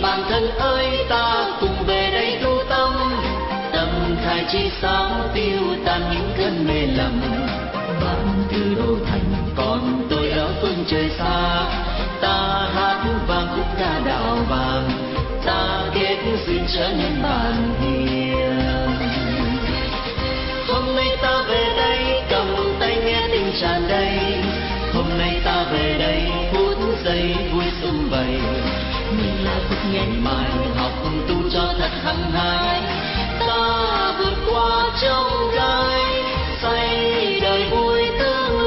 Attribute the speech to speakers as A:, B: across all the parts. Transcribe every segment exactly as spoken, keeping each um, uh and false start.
A: bạn thân ơi, ta cùng về đây tu tâm, tâm khai chi sáng tiêu tan những cơn mê lầm. Bạn từ đô thành, còn tôi ở phương trời xa, ta hát vang khúc ca đạo vàng, ta kết duyên trở nên bạn hiền. Hôm nay ta về đây cầm tay nghe tình tràn đầy, hôm nay ta về đây phút giây vui sum vầy. Mình là phút ngày mai học tu cho thật hăng hái, ta vượt qua trong gai xây đời vui tương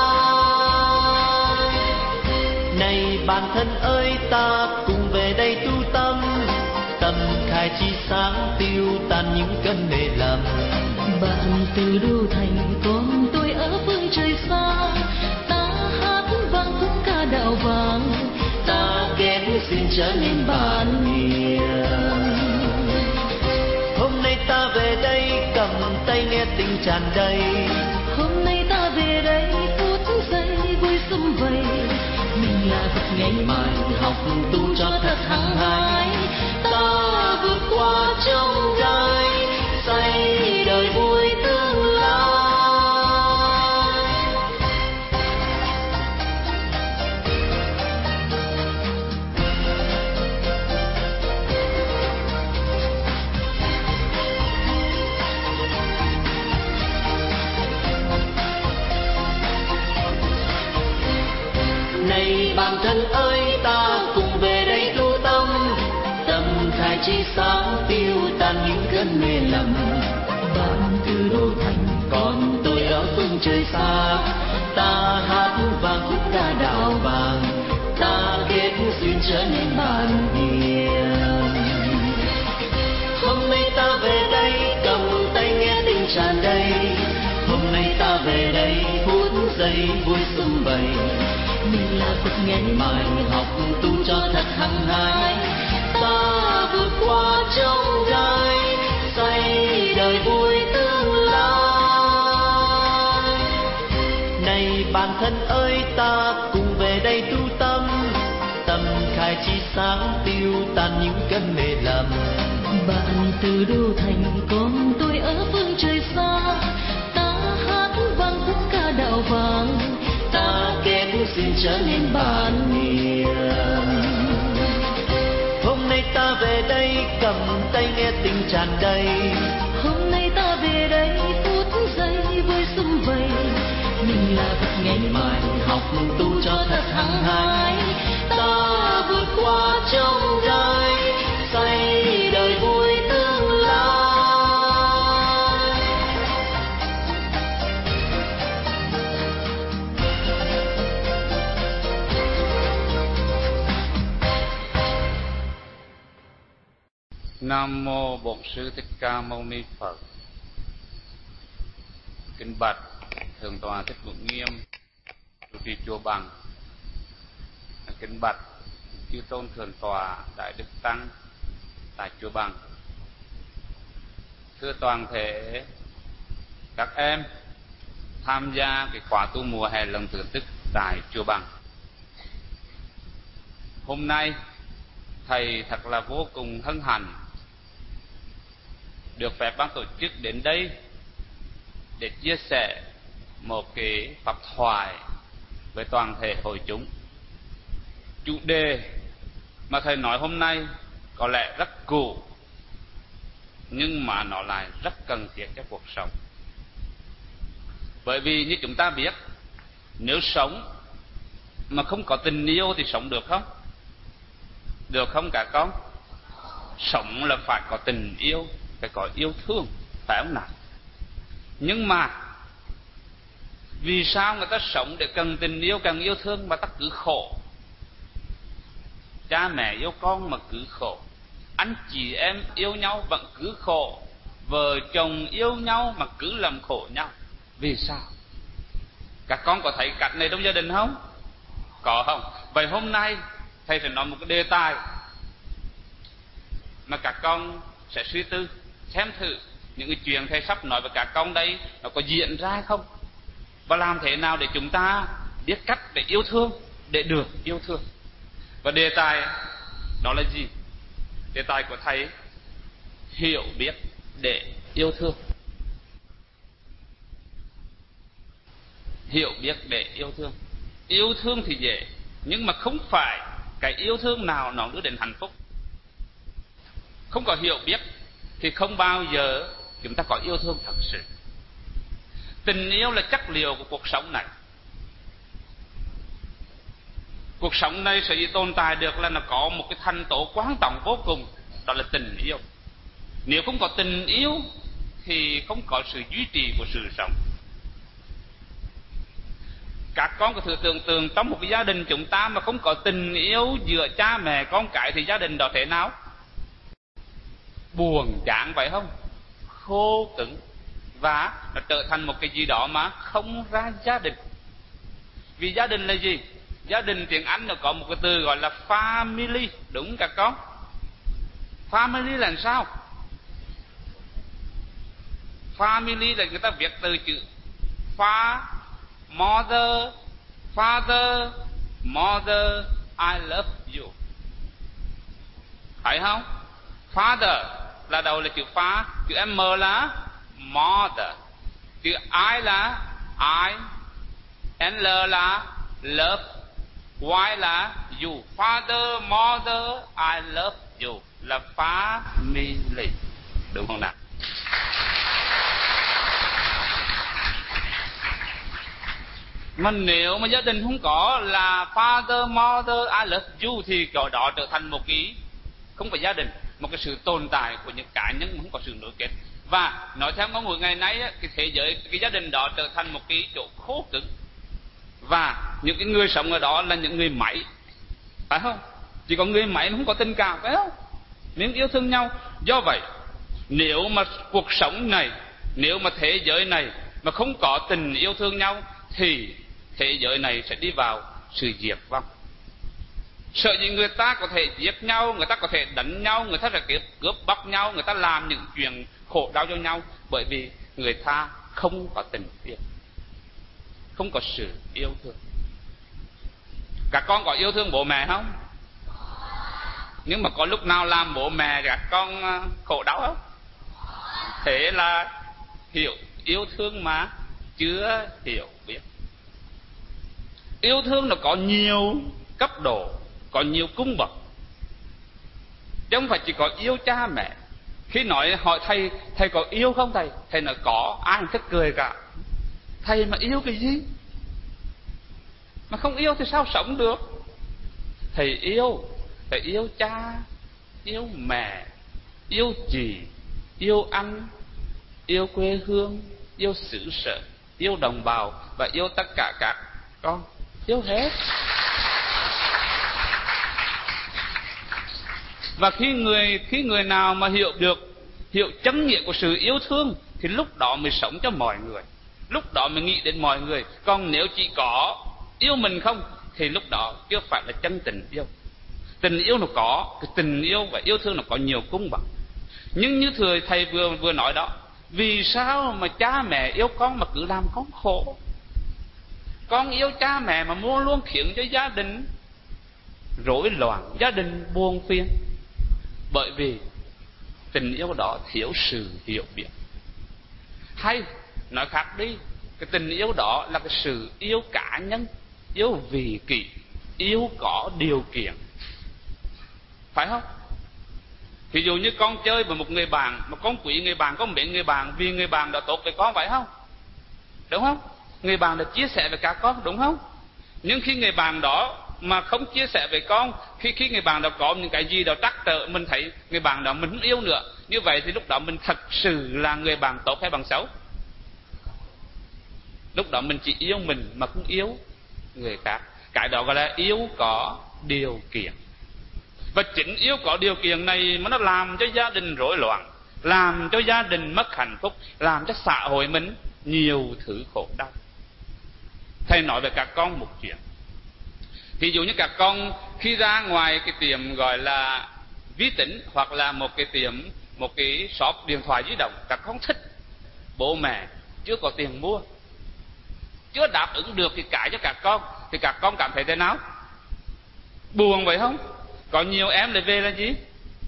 A: lai. Này bạn thân ơi, ta cùng về đây tu tâm, tâm khai chi sáng tiêu tan những cơn mê lầm.
B: Bạn từ đô thành, còn tôi ở phương trời xa, ta hát vang khúc ca đạo vàng,
A: ta kết duyên trở nên bạn hiền. Hôm nay ta về đây cầm tay nghe tình tràn đầy,
B: hôm nay ta về đây phút giây vui sum vầy.
A: Mình là Phật ngày mai học tu cho thật hăng hái, ta vượt qua trong gai xây đời vui tương lai. Này bạn thân ơi, ta cùng về đây tu tâm, tâm khai chi sáng tiêu tan những cơn mê lầm. Bạn từ đô thành, còn tôi ở phương trời xa, ta hát vang khúc ca đạo vàng, ta kết duyên trở nên bạn hiền. Hôm nay ta về đây cầm tay nghe tình tràn đầy, hôm nay ta về đây phút giây vui sum vầy. Mình là Phật ngày mai học tu cho thật hăng hái, ta vượt qua trong gai xây đời vui tương lai. Này bạn thân ơi, ta cùng về đây tu tâm, tâm khai chi sáng tiêu tan những cơn mê lầm.
B: Bạn từ đô thành, còn tôi ở phương trời xa, ta hát vang khúc ca đạo vàng,
A: ta kết duyên trở nên bạn hiền. Hôm nay ta về đây cầm tay nghe tình tràn đầy,
B: hôm nay ta về đây phút giây vui sum vầy.
A: Mình là Phật ngày mai học tu cho thật hăng hái, ta vượt qua trong gai xây đời vui tương lai.
C: Nam mô Bổn Sư Thích Ca Mâu Ni Phật. Kính bạch Thượng tọa Thích Vượng Nghiêm, chủ trì chùa Bằng. Kính bạch chư tôn thượng tọa Đại Đức Tăng tại chùa Bằng. Thưa toàn thể các em tham gia cái khóa tu mùa hè lần thứ tư tại chùa Bằng. Hôm nay thầy thật là vô cùng hân hạnh được phép ban tổ chức đến đây để chia sẻ một cái pháp thoại với toàn thể hội chúng. Chủ đề mà thầy nói hôm nay có lẽ rất cũ, nhưng mà nó lại rất cần thiết cho cuộc sống. Bởi vì như chúng ta biết, nếu sống mà không có tình yêu thì sống được không? Được không cả con? Sống là phải có tình yêu, phải có yêu thương, phải không nào? Nhưng mà vì sao người ta sống để cần tình yêu, cần yêu thương mà ta cứ khổ? Cha mẹ yêu con mà cứ khổ, anh chị em yêu nhau vẫn cứ khổ, vợ chồng yêu nhau mà cứ làm khổ nhau. Vì sao? Các con có thấy cảnh này trong gia đình không? Có không? Vậy hôm nay thầy sẽ nói một cái đề tài mà các con sẽ suy tư xem thử những cái chuyện thầy sắp nói với các con đây nó có diễn ra không, và làm thế nào để chúng ta biết cách để yêu thương, để được yêu thương. Và đề tài đó là gì? đề tài của thầy hiểu biết để yêu thương. Hiểu biết để yêu thương. Yêu thương thì dễ, nhưng mà không phải cái yêu thương nào nó đưa đến hạnh phúc. Không có hiểu biết thì không bao giờ chúng ta có yêu thương thật sự. Tình yêu là chất liệu của cuộc sống này. Cuộc sống này sẽ tồn tại được là nó có một cái thành tố quan trọng vô cùng, đó là tình yêu. Nếu không có tình yêu thì không có sự duy trì của sự sống. Các con có thử tưởng tượng trong một cái gia đình chúng ta mà không có tình yêu giữa cha mẹ con cái thì gia đình đó thế nào? Buồn chán vậy không? Khô cứng, và nó trở thành một cái gì đó mà không ra gia đình. Vì gia đình là gì? Gia đình tiếng Anh nó có một cái từ gọi là family, đúng các con? Family là sao? Family là người ta viết từ chữ fa, mother, father, mother, I love you. Phải không? Father là đầu là chữ fa, chữ M là mother, chữ I là I, N L là love, Y là you. Father, mother, I love you là family, đúng không nào? Mà nếu mà gia đình không có là father, mother, I love you thì chỗ đó trở thành một cái, không phải gia đình, một cái sự tồn tại của những cá nhân mà không có sự nối kết. Và nói theo ngôn ngữ ngày nay, cái thế giới, cái gia đình đó trở thành một cái chỗ khô cứng. Và những cái người sống ở đó là những người máy, phải không? Chỉ có người máy không có tình cảm, phải không? Nếu yêu thương nhau. Do vậy, nếu mà cuộc sống này, nếu mà thế giới này mà không có tình yêu thương nhau thì thế giới này sẽ đi vào sự diệt vong. Sợ gì người ta có thể giết nhau, người ta có thể đánh nhau, người ta sẽ cướp, cướp bóc nhau, người ta làm những chuyện khổ đau cho nhau, bởi vì người ta không có tình yêu, không có sự yêu thương. Các con có yêu thương bố mẹ không? Nhưng mà có lúc nào làm bố mẹ các con khổ đau không? Thế là hiểu yêu thương mà chưa hiểu biết. Yêu thương nó có nhiều cấp độ, có nhiều cung bậc, chứ không phải chỉ có yêu cha mẹ. Khi nói hỏi thầy, thầy có yêu không thầy? Thầy nói có, ai thích cười cả. Thầy mà yêu cái gì? Mà không yêu thì sao sống được? Thầy yêu, thầy yêu cha, yêu mẹ, yêu chị, yêu anh, yêu quê hương, yêu xứ sở, yêu đồng bào và yêu tất cả các con, yêu hết. Và khi người khi người nào mà hiểu được, hiểu chân nghĩa của sự yêu thương thì lúc đó mới sống cho mọi người, lúc đó mới nghĩ đến mọi người. Còn nếu chỉ có yêu mình không thì lúc đó chưa phải là chân tình yêu. Tình yêu nó có, cái tình yêu và yêu thương nó có nhiều cung bậc. Nhưng như thừa thầy vừa vừa nói đó, vì sao mà cha mẹ yêu con mà cứ làm con khổ? Con yêu cha mẹ mà luôn luôn khiến cho gia đình rối loạn, gia đình buồn phiền. Bởi vì tình yêu đó thiếu sự hiểu biết. Hay nói khác đi, cái tình yêu đó là cái sự yêu cá nhân, yêu vị kỷ, yêu có điều kiện, phải không? Ví dụ như con chơi với một người bạn, mà con quý người bạn, con mến người bạn vì người bạn đã tốt với con, phải không? Đúng không? Người bạn đã chia sẻ với các con, đúng không? Nhưng khi người bạn đó mà không chia sẻ với con, khi khi người bạn đó có những cái gì đó trắc trở, mình thấy người bạn đó mình không yêu nữa, như vậy thì lúc đó mình thật sự là người bạn tốt hay bạn xấu? Lúc đó mình chỉ yêu mình mà không yêu người khác. Cái đó gọi là yêu có điều kiện. Và chính yêu có điều kiện này mà nó làm cho gia đình rối loạn, làm cho gia đình mất hạnh phúc, làm cho xã hội mình nhiều thứ khổ đau. Thầy nói với các con một chuyện. Ví dụ như các con khi ra ngoài cái tiệm gọi là vi tính, hoặc là một cái tiệm, một cái shop điện thoại di động, các con thích, bố mẹ chưa có tiền mua, chưa đáp ứng được thì cãi cho các con, thì các con cảm thấy thế nào? Buồn vậy không? Có nhiều em lại về là gì?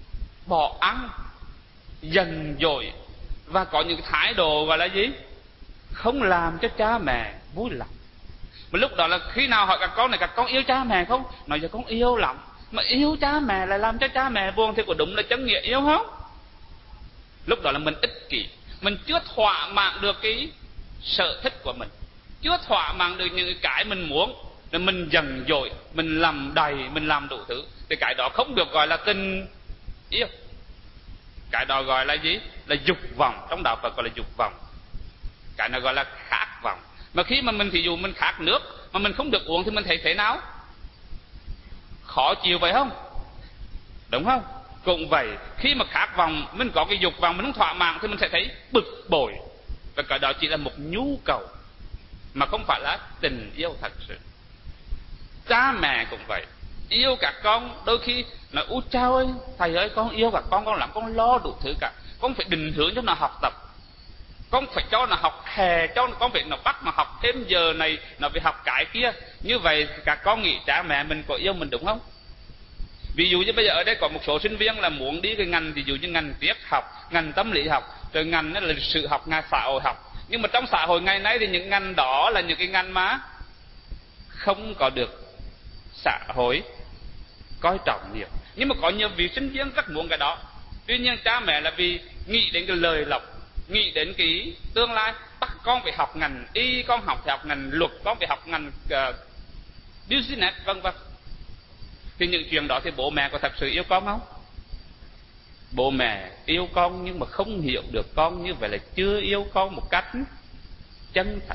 C: bỏ ăn, giận dỗi và có những thái độ gọi là gì? Không làm cho cha mẹ vui lòng. Mà lúc đó là khi nào hỏi các con này, các con yêu cha mẹ không? Nói cho con yêu lắm. Mà yêu cha mẹ lại làm cho cha mẹ buồn thì có đúng là chân nghĩa yêu không? Lúc đó là mình ích kỷ, mình chưa thỏa mãn được cái sở thích của mình, chưa thỏa mãn được những cái mình muốn, rồi mình dần dội, mình làm đầy, mình làm đủ thứ, thì cái đó không được gọi là tình yêu. Cái đó gọi là gì? Là dục vọng. Trong đạo Phật gọi là dục vọng. Cái này gọi là khát vọng. Mà khi mà mình thí dụ mình khát nước mà mình không được uống thì mình thấy thế nào? Khó chịu vậy không? Đúng không? Cũng vậy, khi mà khát vọng, mình có cái dục vọng mình không thỏa mãn thì mình sẽ thấy bực bội. Và cái đó chỉ là một nhu cầu mà không phải là tình yêu thật sự. Cha mẹ cũng vậy, yêu các con đôi khi nói út chao ơi, thầy ơi con yêu các con, con làm con lo đủ thứ cả, con phải định hướng cho nó học tập, con phải cho nó học hè, cho con phải nó bắt nó học thêm giờ này, nó phải học cái kia. Như vậy các con nghĩ cha mẹ mình có yêu mình đúng không? Ví dụ như bây giờ ở đây có một số sinh viên là muốn đi cái ngành, ví dụ như ngành triết học, ngành tâm lý học, rồi ngành là lịch sử học, ngành xã hội học. Nhưng mà trong xã hội ngày nay thì những ngành đó là những cái ngành mà không có được xã hội coi trọng nhiều. Nhưng mà có nhiều vị sinh viên rất muốn cái đó. Tuy nhiên cha mẹ là vì nghĩ đến cái lời lộc, nghĩ đến cái tương lai, bắt con phải học ngành y, con học phải học ngành luật, con phải học ngành uh, business vân vân. Thì những chuyện đó thì bố mẹ có thật sự yêu con không? Bố mẹ yêu con nhưng mà không hiểu được con, như vậy là chưa yêu con một cách chân thật.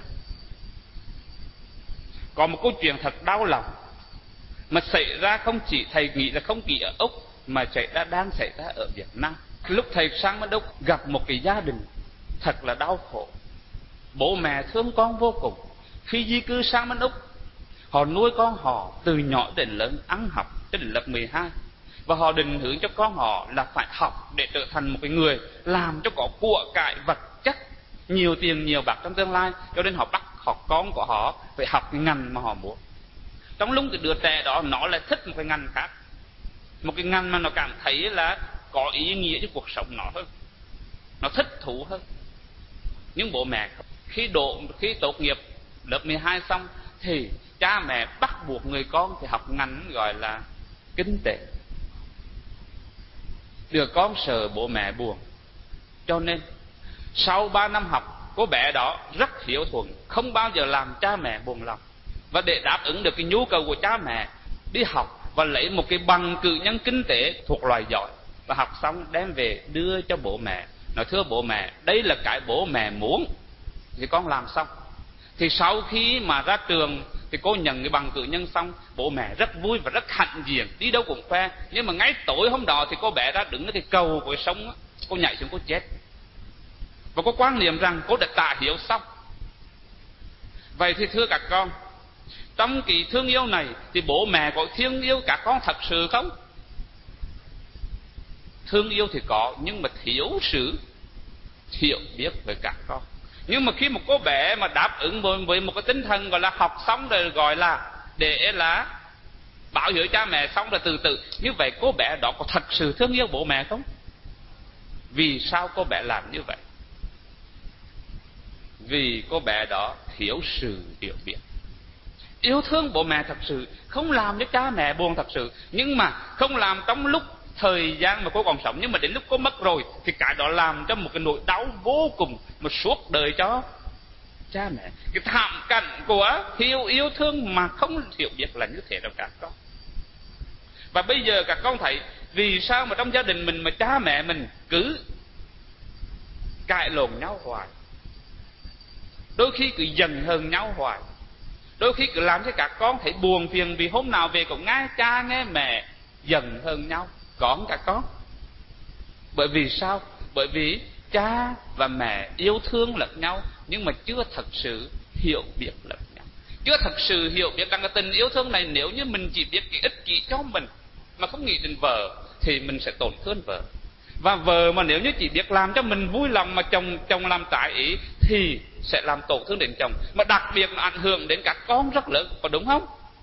C: Còn một câu chuyện thật đau lòng mà xảy ra không chỉ, thầy nghĩ là không chỉ ở Úc mà xảy ra, đang xảy ra ở Việt Nam. Lúc thầy sang bên Úc gặp một cái gia đình thật là đau khổ. Bố mẹ thương con vô cùng. Khi di cư sang bên Úc, họ nuôi con họ từ nhỏ đến lớn ăn học đến lớp mười hai, và họ định hướng cho con họ là phải học để trở thành một cái người làm cho có của cải vật chất, nhiều tiền nhiều bạc trong tương lai. Cho nên họ bắt họ con của họ phải học cái ngành mà họ muốn. Trong lúc cái đứa trẻ đó nó lại thích một cái ngành khác, một cái ngành mà nó cảm thấy là có ý nghĩa cho cuộc sống nó hơn, nó thích thú hơn. Nhưng bố mẹ khi độ khi tốt nghiệp lớp mười hai xong thì cha mẹ bắt buộc người con phải học ngành gọi là kinh tế. Đứa con sợ bố mẹ buồn, cho nên sau ba năm học, cô bé đó rất hiếu thuận, không bao giờ làm cha mẹ buồn lòng. Và để đáp ứng được cái nhu cầu của cha mẹ, đi học và lấy một cái bằng cử nhân kinh tế thuộc loại giỏi, và học xong đem về đưa cho bố mẹ, nói thưa bố mẹ, đây là cái bố mẹ muốn, thì con làm xong. Thì sau khi mà ra trường thì cô nhận cái bằng cử nhân xong, bố mẹ rất vui và rất hạnh diện, đi đâu cũng khoe. Nhưng mà ngay tối hôm đó thì cô bé ra đứng ở cái cầu của sông, cô nhảy xuống cô chết. Và có quan niệm rằng cô đã tạ hiếu xong. Vậy thì thưa các con, trong kỳ thương yêu này thì bố mẹ có thương yêu các con thật sự không? Thương yêu thì có, nhưng mà thiếu sự hiểu biết với các con. Nhưng mà khi một cô bé mà đáp ứng với một cái tinh thần gọi là học xong rồi, gọi là để là bảo hiểm cha mẹ xong rồi từ từ, như vậy cô bé đó có thật sự thương yêu bố mẹ không? Vì sao cô bé làm như vậy? Vì cô bé đó thiếu sự hiểu biết. Yêu thương bố mẹ thật sự, không làm cho cha mẹ buồn thật sự, nhưng mà không làm trong lúc thời gian mà cô còn sống, nhưng mà đến lúc cô mất rồi thì cái đó làm cho một cái nỗi đau vô cùng mà suốt đời cho cha mẹ. Cái thảm cảnh của thiếu yêu thương mà không hiểu biết là như thế đâu các con. Và bây giờ các con thấy vì sao mà trong gia đình mình mà cha mẹ mình cứ cãi lộn nhau hoài, đôi khi cứ giận hờn nhau hoài, đôi khi cứ làm cho các con thấy buồn phiền vì hôm nào về cũng nghe cha nghe mẹ giận hờn nhau. Có các con. Bởi vì sao? Bởi vì cha và mẹ yêu thương lẫn nhau nhưng mà chưa thật sự hiểu biết lẫn nhau, chưa thật sự hiểu biết rằng cái tình yêu thương này, nếu như mình chỉ biết cái ích kỷ cho mình mà không nghĩ đến vợ thì mình sẽ tổn thương vợ. Và vợ mà nếu như chỉ biết làm cho mình vui lòng mà chồng chồng làm trái ý thì sẽ làm tổn thương đến chồng, mà đặc biệt là ảnh hưởng đến các con rất lớn, có đúng không?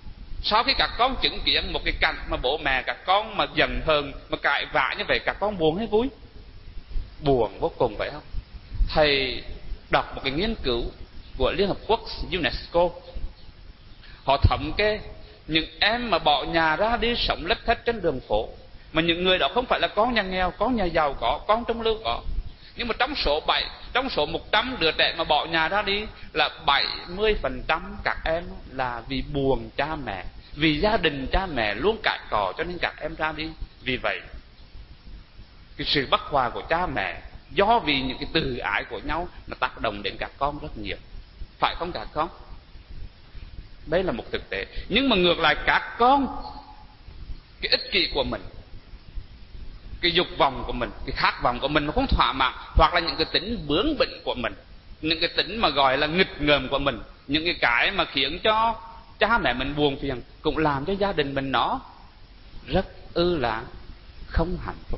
C: Sau khi các con chứng kiến một cái cảnh mà bố mẹ các con mà giận hờn, mà cãi vã như vậy, các con buồn hay vui? Buồn vô cùng, phải không? Thầy đọc một cái nghiên cứu của Liên Hợp Quốc UNESCO. Họ thống kê những em mà bỏ nhà ra đi sống lếch thếch trên đường phố, mà những người đó không phải là con nhà nghèo, con nhà giàu có, con trung lưu có, nhưng mà trong số bảy, trong số một trăm đứa trẻ mà bỏ nhà ra đi là bảy mươi phần trăm các em là vì buồn cha mẹ, vì gia đình cha mẹ luôn cãi cọ cho nên các em ra đi. Vì vậy cái sự bất hòa của cha mẹ do vì những cái từ ái của nhau nó tác động đến các con rất nhiều, phải không các con? Đây là một thực tế. Nhưng mà ngược lại các con, cái ích kỷ của mình, cái dục vọng của mình, cái khát vọng của mình nó không thỏa mãn, hoặc là những cái tính bướng bỉnh của mình, những cái tính mà gọi là nghịch ngợm của mình, những cái cái mà khiến cho cha mẹ mình buồn phiền, cũng làm cho gia đình mình nó rất ư là không hạnh phúc.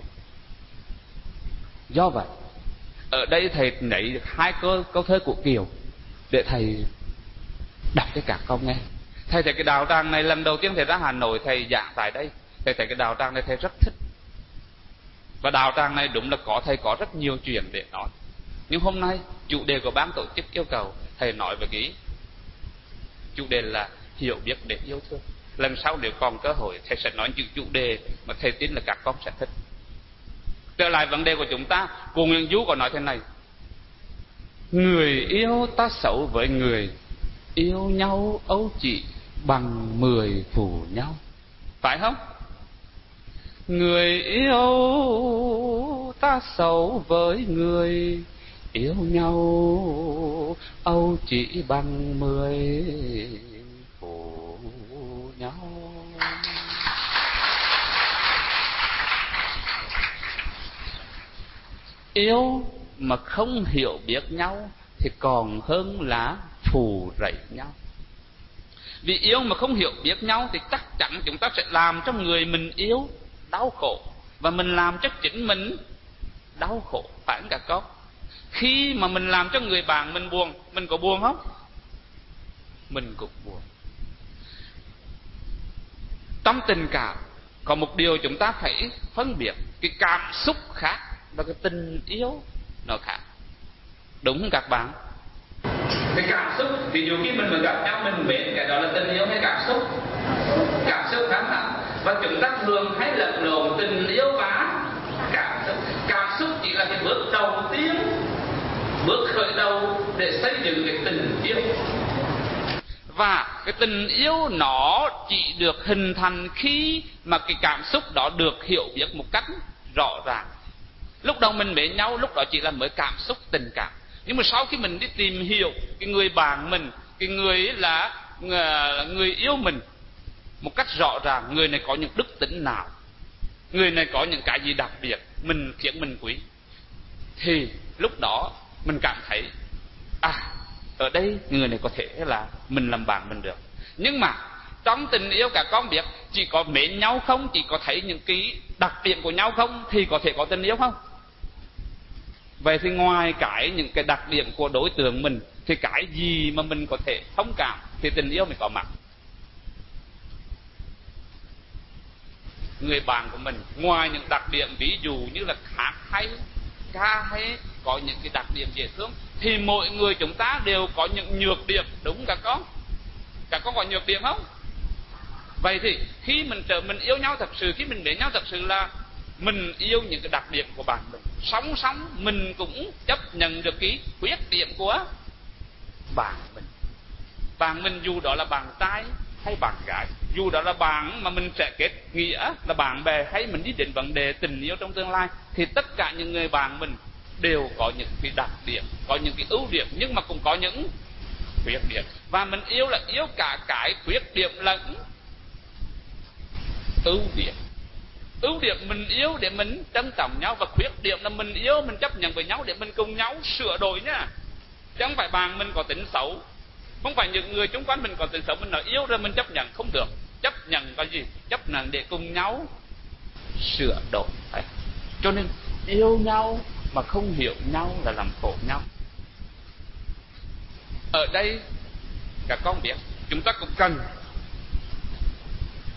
C: Do vậy ở đây thầy lấy được hai câu, câu thơ của Kiều để thầy đọc cho các con nghe. Thầy thấy cái đạo tràng này lần đầu tiên thầy ra Hà Nội, thầy giảng tại đây, thầy thấy cái đạo tràng này thầy rất thích. Và đạo tràng này đúng là có thầy có rất nhiều chuyện để nói. Nhưng hôm nay chủ đề của ban tổ chức yêu cầu thầy nói về cái chủ đề là hiểu biết để yêu thương. Lần sau nếu còn cơ hội thầy sẽ nói những chủ đề mà thầy tin là các con sẽ thích. Trở lại vấn đề của chúng ta, cô Nguyễn Du có nói thế này: người yêu ta xấu với người, yêu nhau âu chỉ bằng mười phù nhau. Phải không? Người yêu ta xấu với người, yêu nhau âu chỉ bằng mười phù nhau. Yêu mà không hiểu biết nhau thì còn hơn là phù rầy nhau. Vì yêu mà không hiểu biết nhau thì chắc chắn chúng ta sẽ làm cho người mình yêu đau khổ, và mình làm cho chính mình đau khổ, phải không các con? Khi mà mình làm cho người bạn mình buồn, mình có buồn không? Mình cũng buồn. Trong tình cảm có một điều chúng ta phải phân biệt, cái cảm xúc khác và cái tình yêu nó khác, đúng không các bạn? Cái cảm xúc, ví dụ khi mình mà gặp nhau mình mến, cái đó là tình yêu hay cảm xúc? Cảm xúc khác hẳn. Và chúng ta thường hay lẫn lộn tình yêu và cảm xúc. Cảm xúc chỉ là cái bước đầu tiên, bước khởi đầu để xây dựng cái tình yêu. Và cái tình yêu nó chỉ được hình thành khi mà cái cảm xúc đó được hiểu biết một cách rõ ràng. Lúc đầu mình mến nhau, lúc đó chỉ là mới cảm xúc tình cảm. Nhưng mà sau khi mình đi tìm hiểu cái người bạn mình, cái người là người yêu mình một cách rõ ràng, người này có những đức tính nào, người này có những cái gì đặc biệt mình khiến mình quý, thì lúc đó mình cảm thấy à, ở đây người này có thể là mình làm bạn mình được. Nhưng mà trong tình yêu các con biết, chỉ có mến nhau không, chỉ có thấy những cái đặc điểm của nhau không thì có thể có tình yêu không? Vậy thì ngoài cái những cái đặc điểm của đối tượng mình thì cái gì mà mình có thể thông cảm thì tình yêu mình có mặt. Người bạn của mình ngoài những đặc điểm ví dụ như là hát hay, ca hay, có những cái đặc điểm dễ thương, thì mỗi người chúng ta đều có những nhược điểm, đúng các con? Các con có nhược điểm không? Vậy thì khi mình trở mình yêu nhau thật sự, khi mình mến nhau thật sự là mình yêu những cái đặc điểm của bạn mình, song song mình cũng chấp nhận được cái khuyết điểm của bạn mình. Bạn mình dù đó là bạn trai hay bạn gái, dù đó là bạn mà mình sẽ kết nghĩa là bạn bè, hay mình đi đến vấn đề tình yêu trong tương lai, thì tất cả những người bạn mình đều có những cái đặc điểm, có những cái ưu điểm, nhưng mà cũng có những khuyết điểm. Và mình yêu là yêu cả cái khuyết điểm lẫn ưu điểm. Ưu điểm mình yêu để mình trân trọng nhau, và khuyết điểm là mình yêu mình chấp nhận với nhau để mình cùng nhau sửa đổi nhá. Chứ không phải bạn mình có tính xấu, không phải những người xung quanh mình có tính xấu mình nói yêu rồi mình chấp nhận, không được. Chấp nhận cái gì? Chấp nhận để cùng nhau sửa đổi. Đấy. Cho nên yêu nhau mà không hiểu nhau là làm khổ nhau. Ở đây các con biết chúng ta cũng cần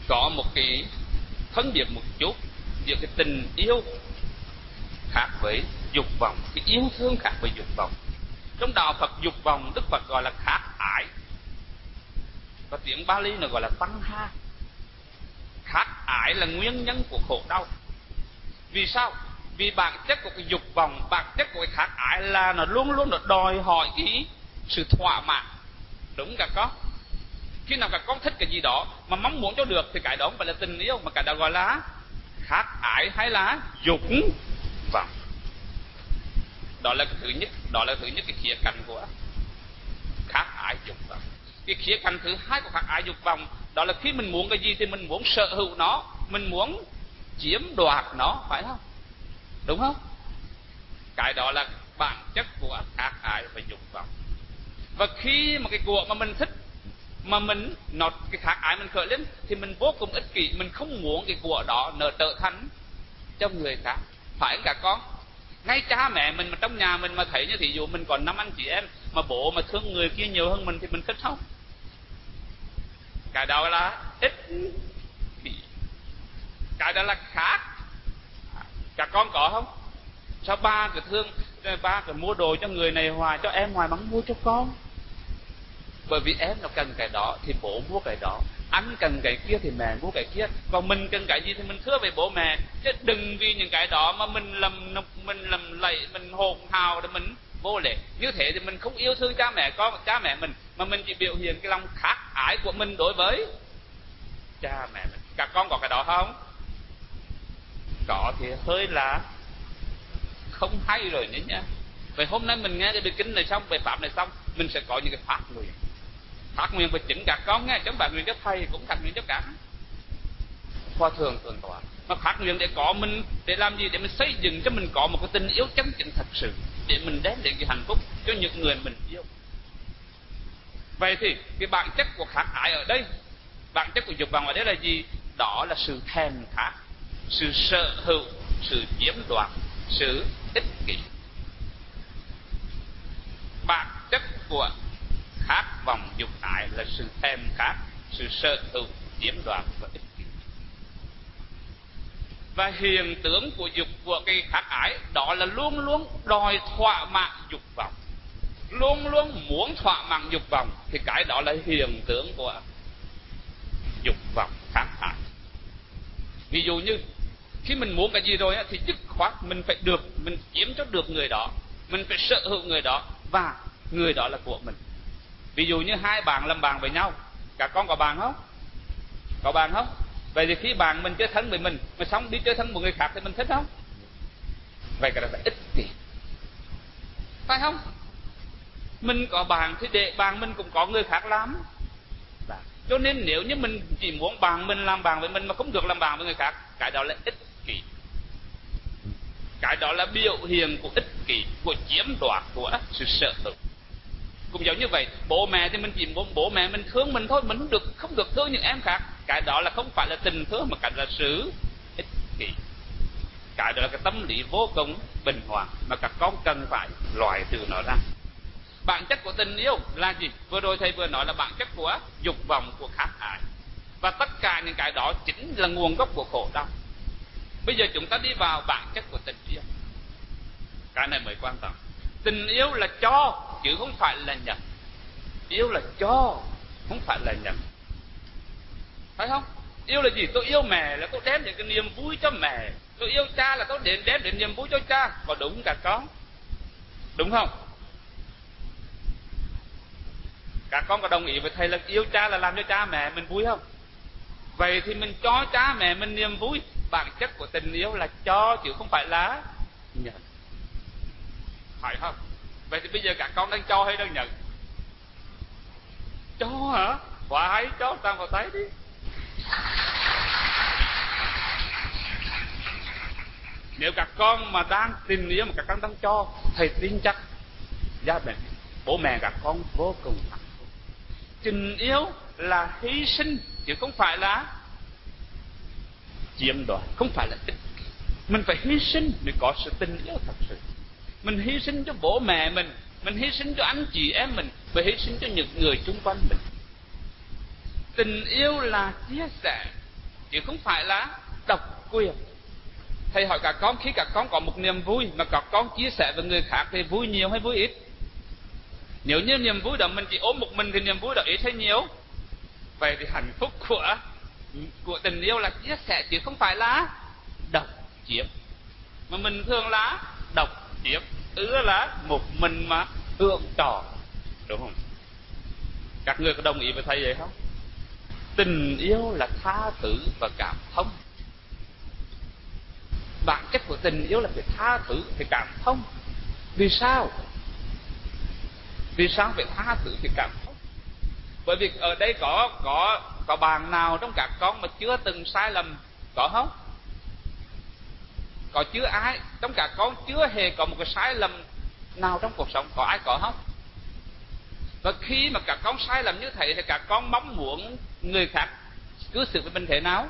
C: có một cái phân biệt một chút giữa cái tình yêu khác với dục vọng, cái yêu thương khác với dục vọng. Trong đạo Phật dục vọng Đức Phật gọi là khát ái, và tiếng Bali nó gọi là tăng ha. Khát ái là nguyên nhân của khổ đau. Vì sao? Vì bản chất của cái dục vọng, bản chất của cái khát ái là nó luôn luôn nó đòi hỏi cái sự thỏa mãn. Đúng cả con. Khi nào cả con thích cái gì đó mà mong muốn cho được thì cái đó không phải là tình yêu, mà cái đó gọi là khát ái hay là dục vọng. Đó là cái thứ nhất, đó là thứ nhất cái khía cạnh của khát ái dục vọng. Cái khía cạnh thứ hai của khát ái dục vọng đó là khi mình muốn cái gì thì mình muốn sở hữu nó, mình muốn chiếm đoạt nó, phải không? Đúng không? Cái đó là bản chất của khát ái và dục vọng. Và khi mà cái của mà mình thích mà mình nó cái khát ái mình khởi lên thì mình vô cùng ích kỷ, mình không muốn cái của đó nó trở thành cho người khác, phải không cả con? Ngay cha mẹ mình mà trong nhà mình mà thấy như thí dụ mình còn năm anh chị em mà bố mà thương người kia nhiều hơn mình thì mình thích không? Cái đó là ích kỷ, cái đó là khác. Các con có không? Sao ba cứ thương, ba cứ mua đồ cho người này hoài, cho em hoài mà không mua cho con? Bởi vì em nó cần cái đó thì bố mua cái đó, anh cần cái kia thì mẹ mua cái kia, còn mình cần cái gì thì mình thưa về bố mẹ. Chứ đừng vì những cái đó mà mình lầm mình lầm lạy, mình hồn hào để mình vô lễ. Như thế thì mình không yêu thương cha mẹ con, cha mẹ mình, mà mình chỉ biểu hiện cái lòng khát ái của mình đối với cha mẹ mình. Các con có cái đó không? Có thì hơi là không hay rồi nữa nha. Vậy hôm nay mình nghe cái bài kinh này xong, bài pháp này xong, mình sẽ có những cái phát nguyện. Phát nguyện và chính các con nghe, chẳng phải nguyện cho thầy cũng phát nguyện cho cả Hòa thượng thượng tọa. Mà phát nguyện để có mình, để làm gì? Để mình xây dựng cho mình có một cái tình yêu chân chính thật sự, để mình đem đến cái hạnh phúc cho những người mình yêu. Vậy thì cái bản chất của khát ái ở đây, bản chất của dục vọng ở đây là gì? Đó là sự thèm khát, sự sở hữu, sự chiếm đoạt, sự ích kỷ. Bản chất của khát vọng dục ái là sự thèm khát, sự sở hữu, chiếm đoạt và ích kỷ. Và hiện tượng của dục, của cái khát ái đó là luôn luôn đòi thỏa mãn dục vọng, luôn luôn muốn thỏa mãn dục vọng, thì cái đó là hiện tượng của dục vọng khát ái. Ví dụ như khi mình muốn cái gì rồi á, thì dứt khoát mình phải được, mình chiếm cho được người đó, mình phải sở hữu người đó, và người đó là của mình. Ví dụ như hai bạn làm bạn với nhau, các con có bạn không? Có bạn không? Vậy thì khi bạn mình chơi thân với mình, mà xong đi chơi thân một người khác thì mình thích không? Vậy cái đó là ích kỷ, phải không? Mình có bạn thì để bạn mình cũng có người khác làm. Cho nên nếu như mình chỉ muốn bạn mình làm bạn với mình mà không được làm bạn với người khác, cái đó là ích kỷ. Cái đó là biểu hiện của ích kỷ, của chiếm đoạt, của sự sở hữu. Cũng giống như vậy, bố mẹ thì mình chỉ muốn bố mẹ mình thương mình thôi, mình không được không được thương những em khác. Cái đó là không phải là tình thương, mà cái là sự ích kỷ. Cái đó là cái tâm lý vô cùng bình hoàng mà các con cần phải loại trừ nó ra. Bản chất của tình yêu là gì? Vừa rồi thầy vừa nói là bản chất của dục vọng, của khát ái. Và tất cả những cái đó chính là nguồn gốc của khổ đau. Bây giờ chúng ta đi vào bản chất của tình yêu. Cái này mới quan trọng. Tình yêu là cho chứ không phải là nhận. Yêu là cho, không phải là nhận. Phải không? Yêu là gì? Tôi yêu mẹ là tôi đem đến cái niềm vui cho mẹ. Tôi yêu cha là tôi đem đến niềm vui cho cha. Có đúng cả con? Đúng không? Các con có đồng ý với thầy là yêu cha là làm cho cha mẹ mình vui không? Vậy thì mình cho cha mẹ mình niềm vui. Bản chất của tình yêu là cho chứ không phải là nhận. Phải không? Vậy thì bây giờ các con đang cho hay đang nhận? Cho hả? Phải, cho tao vào tay đi. Nếu các con mà đang tình yêu mà các con đang cho, thầy tin chắc gia đình, bố mẹ các con vô cùng hạnh phúc. Tình yêu là hy sinh chứ không phải là chiếm đoạt, không phải là ích kỷ. Mình phải hy sinh để có sự tình yêu thật sự. Mình hy sinh cho bố mẹ mình, mình hy sinh cho anh chị em mình, mình hy sinh cho những người xung quanh mình. Tình yêu là chia sẻ, chứ không phải là độc quyền. Thầy hỏi các con, khi các con có một niềm vui mà các con chia sẻ với người khác thì vui nhiều hay vui ít? Nếu như niềm vui đó mình chỉ ôm một mình thì niềm vui đó ít hay nhiều? Vậy thì hạnh phúc của của tình yêu là chia sẻ chứ không phải là độc chiếm. Mà mình thường là độc chiếm, ứ là một mình mà hưởng trò, đúng không? Các người có đồng ý với thầy vậy không? Tình yêu là tha thứ và cảm thông. Bản chất của tình yêu là phải tha thứ, phải cảm thông. Vì sao? Vì sao phải tha thứ thì cảm thông? Bởi vì ở đây có có có bạn nào trong các con mà chưa từng sai lầm, có không? Có chưa ai trong các con chưa hề có một cái sai lầm nào trong cuộc sống, có ai có không? Và khi mà các con sai lầm như thế thì các con mong muốn người khác cư xử với mình thế nào?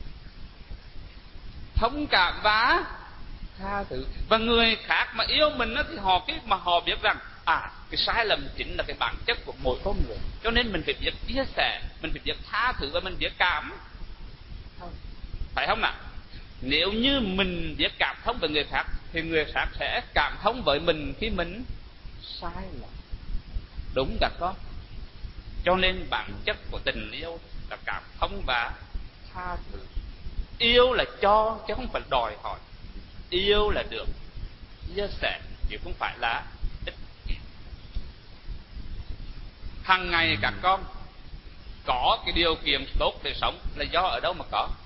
C: Thông cảm và tha thứ. Và người khác mà yêu mình thì họ cái mà họ biết rằng à, cái sai lầm chính là cái bản chất của mỗi con người, cho nên mình phải biết chia sẻ, mình phải biết tha thứ và mình biết cảm thông, phải không nào? Nếu như mình biết cảm thông với người khác thì người khác sẽ cảm thông với mình khi mình sai lầm, đúng các con? Cho nên bản chất của tình yêu là cảm thông và tha thứ. Yêu là cho chứ không phải đòi hỏi, yêu là được chia sẻ chứ không phải là ích kỷ. Hằng ngày các con có cái điều kiện tốt để sống là do ở đâu mà có?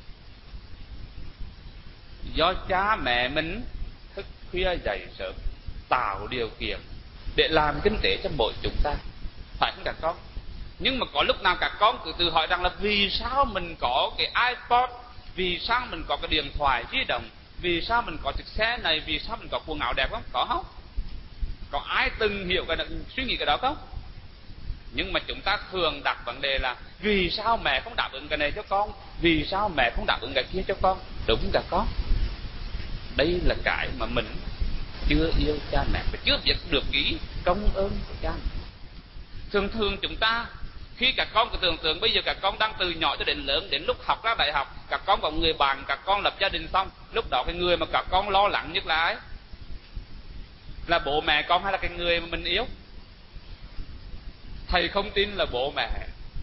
C: Do cha mẹ mình thức khuya dậy sớm tạo điều kiện để làm kinh tế cho mỗi chúng ta, phải không các con? Nhưng mà có lúc nào các con cứ tự hỏi rằng là vì sao mình có cái iPod, vì sao mình có cái điện thoại di động, vì sao mình có chiếc xe này, vì sao mình có quần áo đẹp không? Có không? Có ai từng hiểu cái đó, suy nghĩ cái đó không? Nhưng mà chúng ta thường đặt vấn đề là vì sao mẹ không đáp ứng cái này cho con, vì sao mẹ không đáp ứng cái kia cho con, đúng các con? Đây là cái mà mình chưa yêu cha mẹ và chưa biết được ý công ơn của cha mẹ. Thường thường chúng ta khi các con cứ tưởng tượng bây giờ các con đang từ nhỏ cho đến lớn, đến lúc học ra đại học, các con có người bạn, các con lập gia đình xong, lúc đó cái người mà các con lo lắng nhất là ai? Là bố mẹ con hay là cái người mà mình yêu? Thầy không tin là bố mẹ.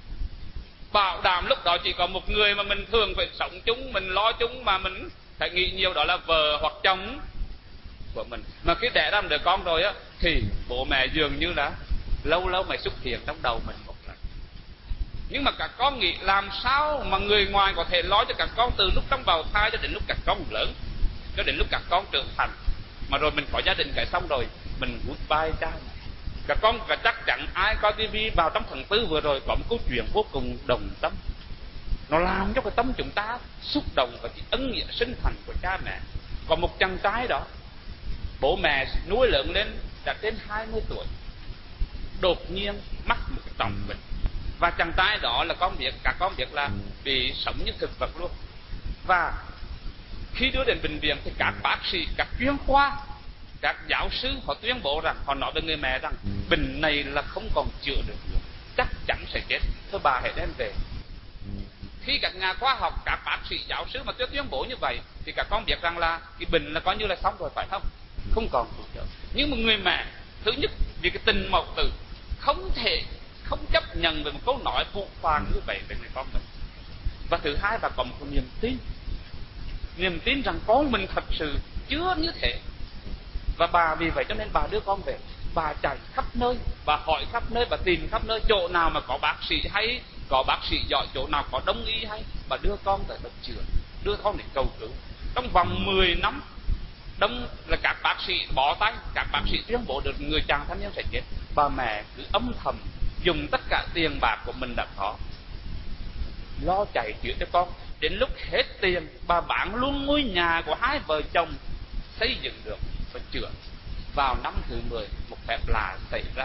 C: Bảo đảm lúc đó chỉ có một người mà mình thường phải sống chung, mình lo chung mà mình phải nghĩ nhiều, đó là vợ hoặc chồng của mình. Mà khi đẻ ra một đứa con rồi á thì bố mẹ dường như là lâu lâu mày xuất hiện trong đầu mình một lần. Nhưng mà các con nghĩ làm sao mà người ngoài có thể lo cho các con từ lúc trong bào thai cho đến lúc các con lớn, cho đến lúc các con trưởng thành, mà rồi mình có gia đình cái xong rồi mình goodbye cha mẹ. Các con cả chắc chắn ai coi tivi vào trong tháng tư vừa rồi có một câu chuyện vô cùng đồng tâm, nó làm cho cái tâm chúng ta xúc động và cái ân nghĩa sinh thành của cha mẹ. Có một chàng trai đó, bố mẹ nuôi lớn lên đã trên hai mươi tuổi, đột nhiên mắc một cái trọng bệnh. Và chàng trai đó là con biết, các con biết là bị sống như thực vật luôn. Và khi đưa đến bệnh viện thì các bác sĩ, các chuyên khoa, các giáo sư họ tuyên bố rằng, họ nói với người mẹ rằng bệnh này là không còn chữa được nữa, chắc chắn sẽ chết, thôi bà hãy đem về. Khi các nhà khoa học, các bác sĩ, giáo sư mà tuyên bố như vậy thì các con biết rằng là cái bệnh là coi như là xong rồi, phải không? Không còn cứu chữa. Nhưng mà người mẹ, thứ nhất vì cái tình mẫu tử không thể không chấp nhận về một câu nói phụ phàng như vậy về người con mình. Và thứ hai, bà có một niềm tin, niềm tin rằng con mình thật sự chưa như thế. Và bà vì vậy cho nên bà đưa con về, bà chạy khắp nơi, bà hỏi khắp nơi, bà tìm khắp nơi, chỗ nào mà có bác sĩ hay, có bác sĩ giỏi, chỗ nào có đông y hay, bà đưa con tới bệnh chữa, đưa con để cầu cứu. Trong vòng mười năm, đông là các bác sĩ bỏ tay, các bác sĩ tuyên bố được người chàng thanh niên sẽ chết. Bà mẹ cứ âm thầm dùng tất cả tiền bạc của mình đã có, lo chạy chữa cho con. Đến lúc hết tiền, bà bán luôn ngôi nhà của hai vợ chồng xây dựng được và chữa. Vào năm thứ mười, một phép lạ xảy ra,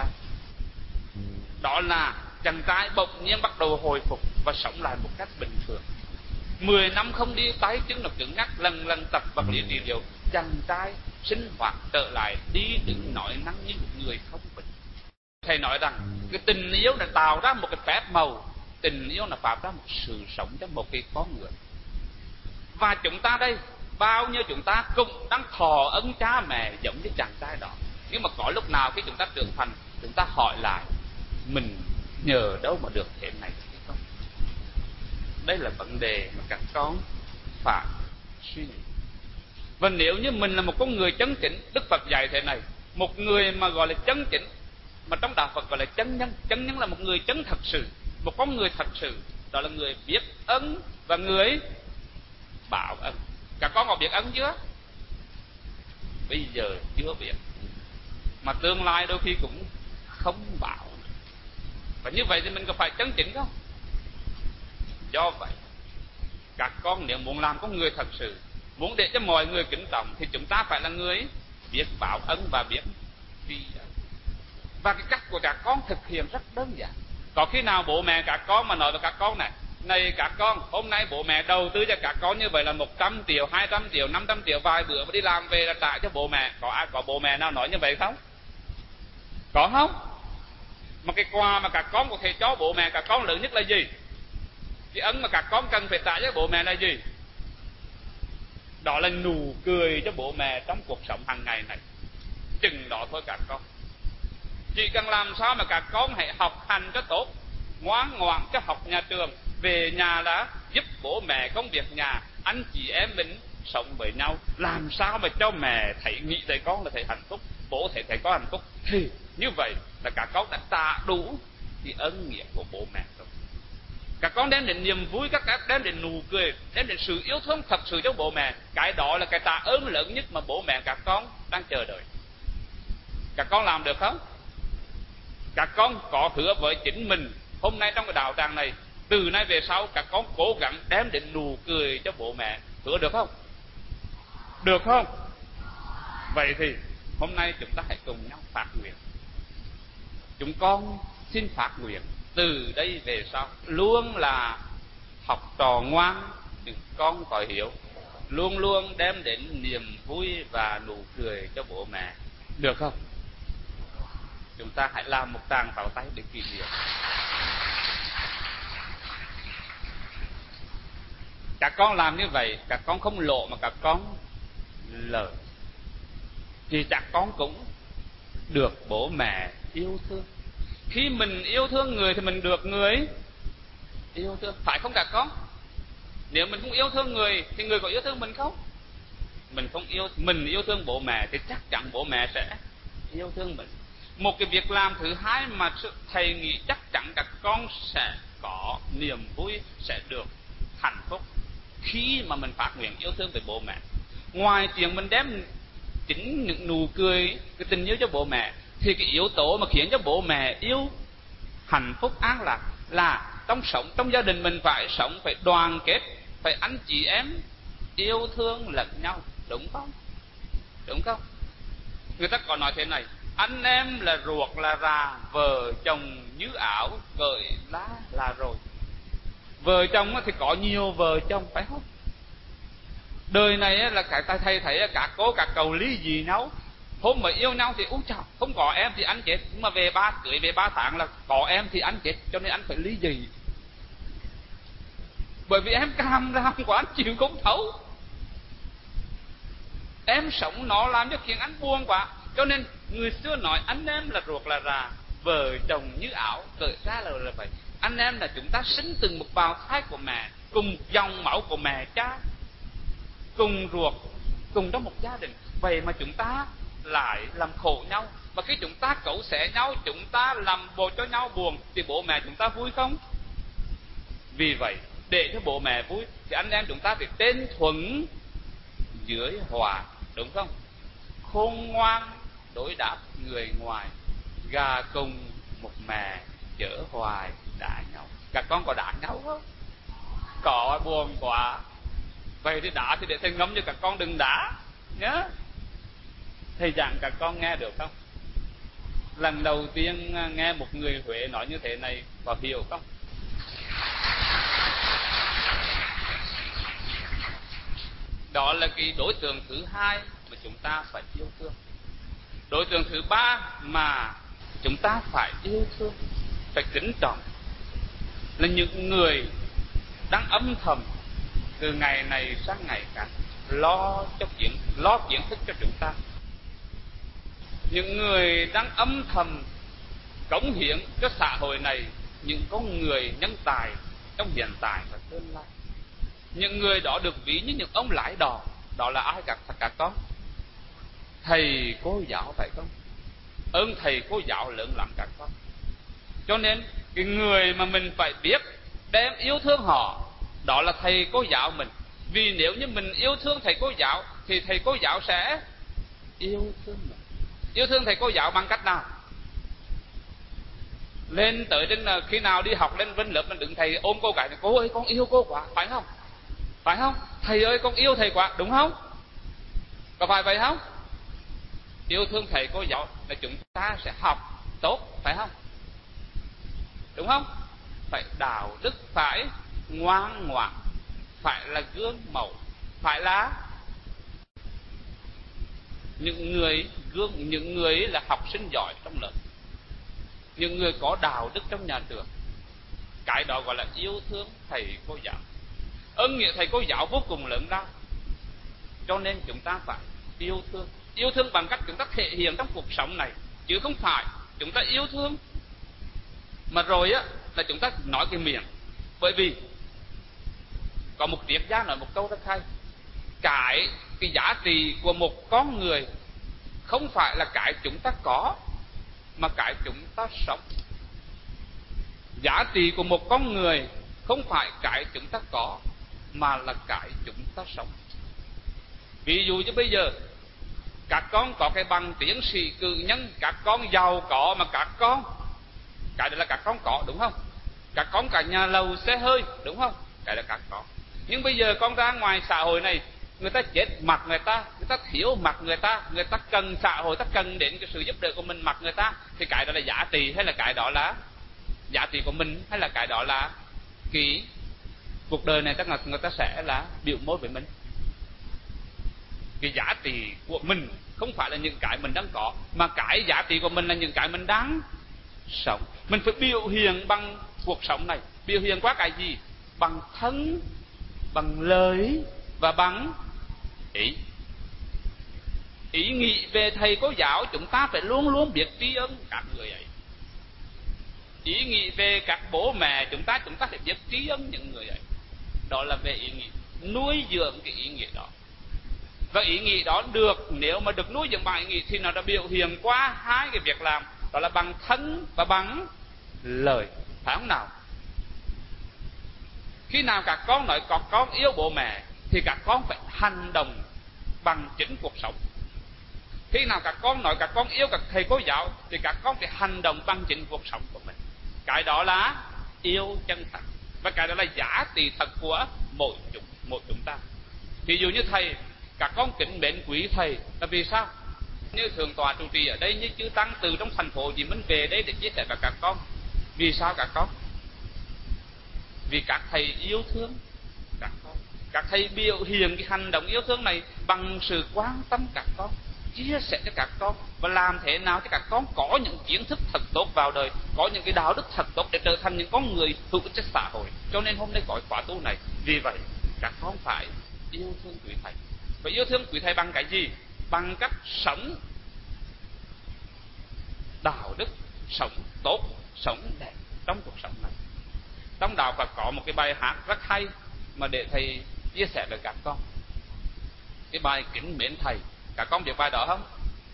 C: đó là chàng trai bỗng nhiên bắt đầu hồi phục và sống lại một cách bình thường. Mười năm không đi, tay chân nó cứng ngắc, lần lần tập vật lý trị liệu, chàng trai sinh hoạt trở lại, đi đứng nói năng như một người không bệnh. Thầy nói rằng cái tình yêu đã tạo ra một cái phép màu tình yêu là tạo ra một sự sống cho một cái con người. Và chúng ta đây, bao nhiêu chúng ta cũng đang thọ ân cha mẹ giống như chàng trai đó. Nhưng mà có lúc nào khi chúng ta trưởng thành, chúng ta hỏi lại mình nhờ đâu mà được thế này hay không? Đây là vấn đề mà các con phải suy nghĩ. Và nếu như mình là một con người chân chính, Đức Phật dạy thế này, một người mà gọi là chân chính, mà trong đạo Phật gọi là chân nhân. Chân nhân là một người chân thật sự, một con người thật sự, đó là người biết ân và người báo ân. Các con có biết ân chưa? Bây giờ chưa biết, mà tương lai đôi khi cũng không báo. Và như vậy thì mình có phải chân chính không? Do vậy, các con nếu muốn làm con người thật sự, muốn để cho mọi người kính trọng, thì chúng ta phải là người biết báo ân và biết tri ân. Và cái cách của các con thực hiện rất đơn giản. Có khi nào bố mẹ các con mà nói với các con này, này các con, hôm nay bố mẹ đầu tư cho các con như vậy là một trăm triệu, hai trăm triệu, năm trăm triệu, vài bữa mà đi làm về là trả cho bố mẹ. Có ai, có bố mẹ nào nói như vậy không? Có không? Mà cái quà mà các con có thể cho bố mẹ các con lớn nhất là gì? Cái ân mà các con cần phải trả cho bố mẹ là gì? Đó là nụ cười cho bố mẹ trong cuộc sống hàng ngày này. Chừng đó thôi các con. Chỉ cần làm sao mà các con hãy học hành cho tốt, ngoan ngoãn cho học nhà trường, về nhà là giúp bố mẹ công việc nhà, anh chị em mình sống với nhau, làm sao mà cho mẹ thấy, nghĩ thấy con là thấy hạnh phúc, bố thấy thấy con hạnh phúc, thì như vậy là các con đã trả đủ thì ân nghĩa của bố mẹ rồi. Các con đem đến niềm vui, các con đem đến nụ cười, đem đến sự yêu thương thật sự cho bố mẹ. Cái đó là cái tạ ơn lớn nhất mà bố mẹ các con đang chờ đợi. Các con làm được không? Các con có hứa với chính mình hôm nay trong cái đạo tràng này, từ nay về sau các con cố gắng đem đến nụ cười cho bố mẹ, hứa được không? Được không? Vậy thì hôm nay chúng ta hãy cùng nhau phát nguyện. Chúng con xin phát nguyện từ đây về sau luôn là học trò ngoan, chúng con có hiểu, luôn luôn đem đến niềm vui và nụ cười cho bố mẹ. Được không? Chúng ta hãy làm một tràng pháo tay để kỷ niệm. Các con làm như vậy, các con không lộ mà các con lời, thì các con cũng được bố mẹ yêu thương. Khi mình yêu thương người thì mình được người yêu thương, phải không các con? Nếu mình không yêu thương người thì người có yêu thương mình không? Mình không yêu, mình yêu thương bố mẹ thì chắc chắn bố mẹ sẽ yêu thương mình. Một cái việc làm thứ hai mà thầy nghĩ chắc chắn các con sẽ có niềm vui, sẽ được hạnh phúc khi mà mình phát nguyện yêu thương về bố mẹ. Ngoài chuyện mình đem chính những nụ cười, cái tình yêu cho bố mẹ, thì cái yếu tố mà khiến cho bố mẹ yêu hạnh phúc an lạc là trong sống, trong gia đình mình phải sống, phải đoàn kết, phải anh chị em yêu thương lẫn nhau, đúng không? Đúng không? Người ta còn nói thế này, anh em là ruột là rà, vợ chồng như ảo cởi lá là rồi. Vợ chồng thì có nhiều vợ chồng, phải không? Đời này là cái ta thầy thấy cả cô cả cậu lý gì nhau. Hôm mà yêu nhau thì úi chào, không có em thì anh chết. Nhưng mà về ba cưới về ba tháng là có em thì anh chết, cho nên anh phải lý gì. Bởi vì em cam ra không có anh chịu không thấu. Em sống nó làm cho khiến anh buồn quá. Cho nên người xưa nói anh em là ruột là rà, vợ chồng như ảo cởi ra là, là vậy. Anh em là chúng ta sinh từng một bào thai của mẹ, cùng dòng máu của mẹ cha, cùng ruột, cùng trong một gia đình. Vậy mà chúng ta lại làm khổ nhau. Và khi chúng ta cấu xé nhau, chúng ta làm bồ cho nhau buồn, thì bố mẹ chúng ta vui không? Vì vậy để cho bố mẹ vui thì anh em chúng ta phải tên thuận dưới hòa, đúng không? Khôn ngoan đối đáp người ngoài, gà cùng một mẹ chở hoài đá nhau. Các con có đá nhau không? Có, buồn quá. Vậy thì đá thì để thầy ngâm cho các con đừng đá nhớ. Thầy giảng các con nghe được không? Lần đầu tiên nghe một người Huế nói như thế này, có hiểu không? Đó là cái đối tượng thứ hai mà chúng ta phải yêu thương. Đối tượng thứ ba mà chúng ta phải yêu thương, phải kính trọng, là những người đang âm thầm từ ngày này sang ngày khác lo cho kiến lo kiến thức cho chúng ta, những người đang âm thầm cống hiến cho xã hội này những con người nhân tài trong hiện tại và tương lai. Những người đó được ví như những ông lái đò. Đó là ai các các con? Thầy cô giáo phải không? Ơn thầy cô giáo lớn lắm các con. Cho nên cái người mà mình phải biết đem yêu thương họ, đó là thầy cô giáo mình. Vì nếu như mình yêu thương thầy cô giáo thì thầy cô giáo sẽ yêu thương mình. Yêu thương thầy cô giáo bằng cách nào? Lên tới đến khi nào đi học lên bên lớp mình đứng thầy ôm cô gái, cô ơi con yêu cô quá, phải không? Phải không? Thầy ơi con yêu thầy quá, đúng không? Có phải vậy không? Yêu thương thầy cô giáo là chúng ta sẽ học tốt, phải không? Đúng không? Phải đạo đức, phải ngoan ngoãn, phải là gương mẫu, phải là những người gương, những người là học sinh giỏi trong lớp, những người có đạo đức trong nhà trường. Cái đó gọi là yêu thương thầy cô giáo. Ơn nghĩa thầy cô giáo vô cùng lớn lao. Cho nên chúng ta phải yêu thương. Yêu thương bằng cách chúng ta thể hiện trong cuộc sống này, chứ không phải chúng ta yêu thương mà rồi á là chúng ta nói cái miệng. Bởi vì có một triết gia nói một câu rất hay: cái cái giá trị của một con người không phải là cái chúng ta có, mà cái chúng ta sống. Giá trị của một con người không phải cái chúng ta có, mà là cái chúng ta sống. Ví dụ như bây giờ các con có cái bằng tiến sĩ cử nhân, các con giàu có, mà các con cái đó là các con có, đúng không? Các con cả nhà lầu xe hơi, đúng không? Cái đó các con. Nhưng bây giờ con ra ngoài xã hội này, người ta chết mặt người ta, người ta thiếu mặt người ta, người ta cần xã hội, ta cần đến cái sự giúp đỡ của mình mặt người ta, thì cái đó là giá trị hay là cái đó là giá trị của mình, hay là cái đó là cái cuộc đời này chắc là người ta sẽ là biểu môi với mình. Cái giá trị của mình không phải là những cái mình đang có, mà cái giá trị của mình là những cái mình đang sống. Mình phải biểu hiện bằng cuộc sống này. Biểu hiện qua cái gì? Bằng thân, bằng lời và bằng ý. Ý nghĩ về thầy cô giáo chúng ta phải luôn luôn biết tri ân các người ấy. Ý nghĩ về các bố mẹ chúng ta chúng ta phải biết tri ân những người ấy. Đó là về ý nghĩ, nuôi dưỡng cái ý nghĩa đó. Và ý nghĩ đó được, nếu mà được nuôi dưỡng bằng ý nghĩ thì nó đã biểu hiện qua hai cái việc làm, đó là bằng thân và bằng lời, phải không nào? Khi nào các con nói có con yêu bố mẹ thì các con phải hành động bằng chính cuộc sống. Khi nào các con nói các con yêu các thầy cô giáo thì các con phải hành động bằng chính cuộc sống của mình. Cái đó là yêu chân thật, và cái đó là giá trị thật của mỗi chúng, mỗi chúng ta. Ví dụ như thầy, các con kính mến quý thầy là vì sao? Như thượng tọa trụ trì ở đây, như chư tăng từ trong thành phố Hồ Chí Minh về đây để chia sẻ với các con. Vì sao các con? Vì các thầy yêu thương các con. Các thầy biểu hiện cái hành động yêu thương này bằng sự quan tâm các con, chia sẻ cho các con, và làm thế nào cho các con có những kiến thức thật tốt vào đời, có những cái đạo đức thật tốt để trở thành những con người hữu ích cho xã hội. Cho nên hôm nay có khóa tu này. Vì vậy các con phải yêu thương quý thầy. Và yêu thương quý thầy bằng cái gì? Bằng cách sống đạo đức, sống tốt, sống đẹp trong cuộc sống này. Trong đạo Phật có một cái bài hát rất hay mà để thầy chia sẻ với các con. Cái bài kính mến thầy, các con biết bài đó không?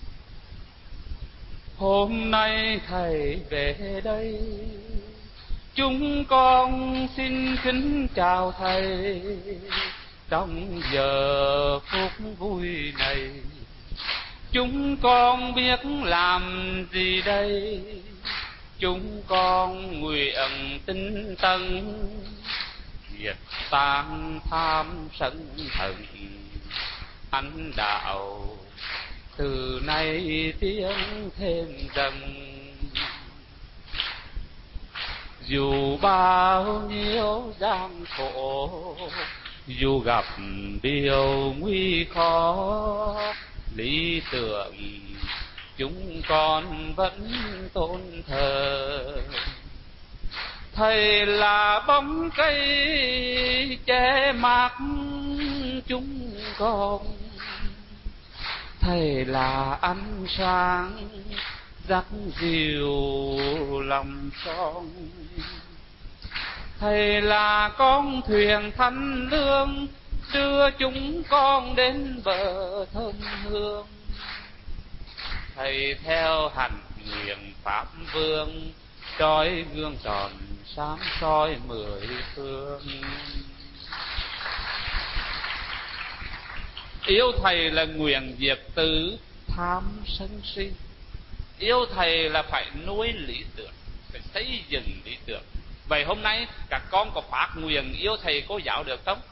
C: Hôm nay thầy về đây, chúng con xin kính chào thầy. Trong giờ phút vui này, chúng con biết làm gì đây? Chúng con nguyện tinh tấn, diệt tan tham sân hận, anh đạo từ nay tiến thêm dần. Dù bao nhiêu gian khổ, dù gặp điều nguy khó, lý tưởng chúng con vẫn tôn thờ. Thầy là bóng cây che mát chúng con, thầy là ánh sáng dắt dìu lòng son, thầy là con thuyền thanh lương đưa chúng con đến bờ thơm hương. Thầy theo hành nguyện pháp vương, trói gương tròn sáng soi mười phương. Yêu thầy là nguyện diệt tử tham sân si. Yêu thầy là phải nuôi lý tưởng, phải xây dựng lý tưởng. Vậy hôm nay các con có phát nguyện yêu thầy cô giáo được không?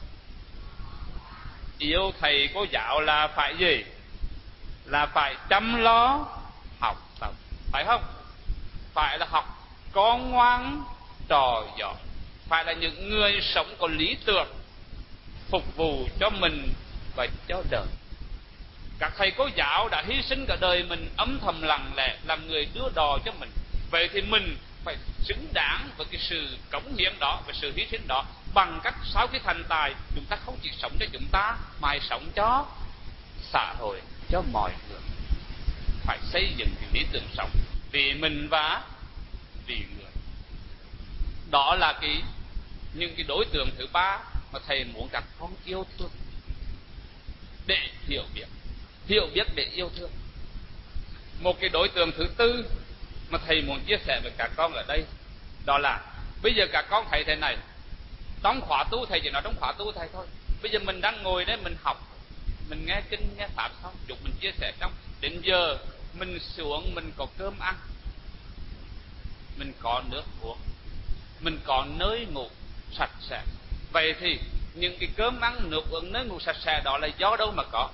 C: Yêu thầy cô giáo là phải gì? Là phải chăm lo học tập, phải không? Phải là học con ngoan trò giỏi, phải là những người sống có lý tưởng, phục vụ cho mình và cho đời. Các thầy cô giáo đã hy sinh cả đời mình âm thầm lặng lẽ làm người đưa đò cho mình. Vậy thì mình phải xứng đáng với cái sự cống hiến đó, với sự hy sinh đó, bằng cách sau khi thành tài chúng ta không chỉ sống cho chúng ta mà hãy sống cho xã hội, cho mọi người. Phải xây dựng cái lý tưởng sống vì mình và vì người. Đó là cái những cái đối tượng thứ ba mà thầy muốn các con yêu thương để hiểu biết, hiểu biết để yêu thương. Một cái đối tượng thứ tư mà thầy muốn chia sẻ với các con ở đây, đó là bây giờ các con thấy thế này, trong khóa tu thầy chỉ nói trong khóa tu thầy thôi. Bây giờ mình đang ngồi đây mình học, mình nghe kinh nghe pháp xong, chụp mình chia sẻ xong, đến giờ mình xuống mình có cơm ăn, mình có nước uống, mình có nơi ngủ sạch sẽ. Vậy thì những cái cơm ăn nước uống nơi ngủ sạch sẽ đó là do đâu mà có?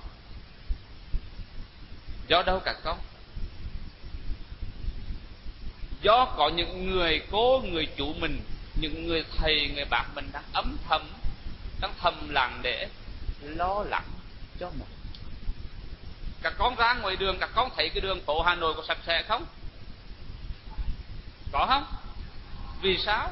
C: Do đâu các con? Do có những người cô, người chủ mình, những người thầy, người bạn mình đang ấm thầm, đang thầm lặng để lo lắng cho mình. Các con ra ngoài đường, các con thấy cái đường phố Hà Nội có sạch sẽ không? Có không? Vì sao?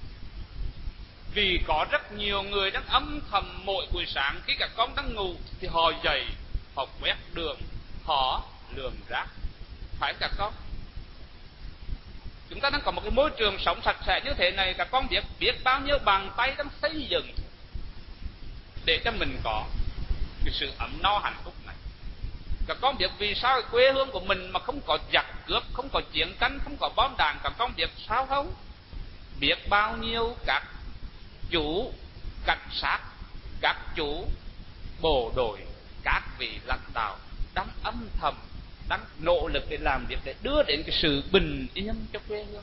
C: Vì có rất nhiều người đang âm thầm mỗi buổi sáng khi các con đang ngủ thì họ dậy, họ quét đường, họ lườm rác. Phải các con? Chúng ta đang có một cái môi trường sống sạch sẽ như thế này, các con biết biết bao nhiêu bàn tay đang xây dựng để cho mình có cái sự ấm no hạnh phúc này. Các con biết vì sao quê hương của mình mà không có giặc cướp, không có chiến tranh, không có bom đạn, các con biết sao không? Biết bao nhiêu các chủ cảnh sát, các chủ bộ đội, các vị lãnh đạo đang âm thầm, đang nỗ lực để làm việc để đưa đến cái sự bình yên cho quê hương.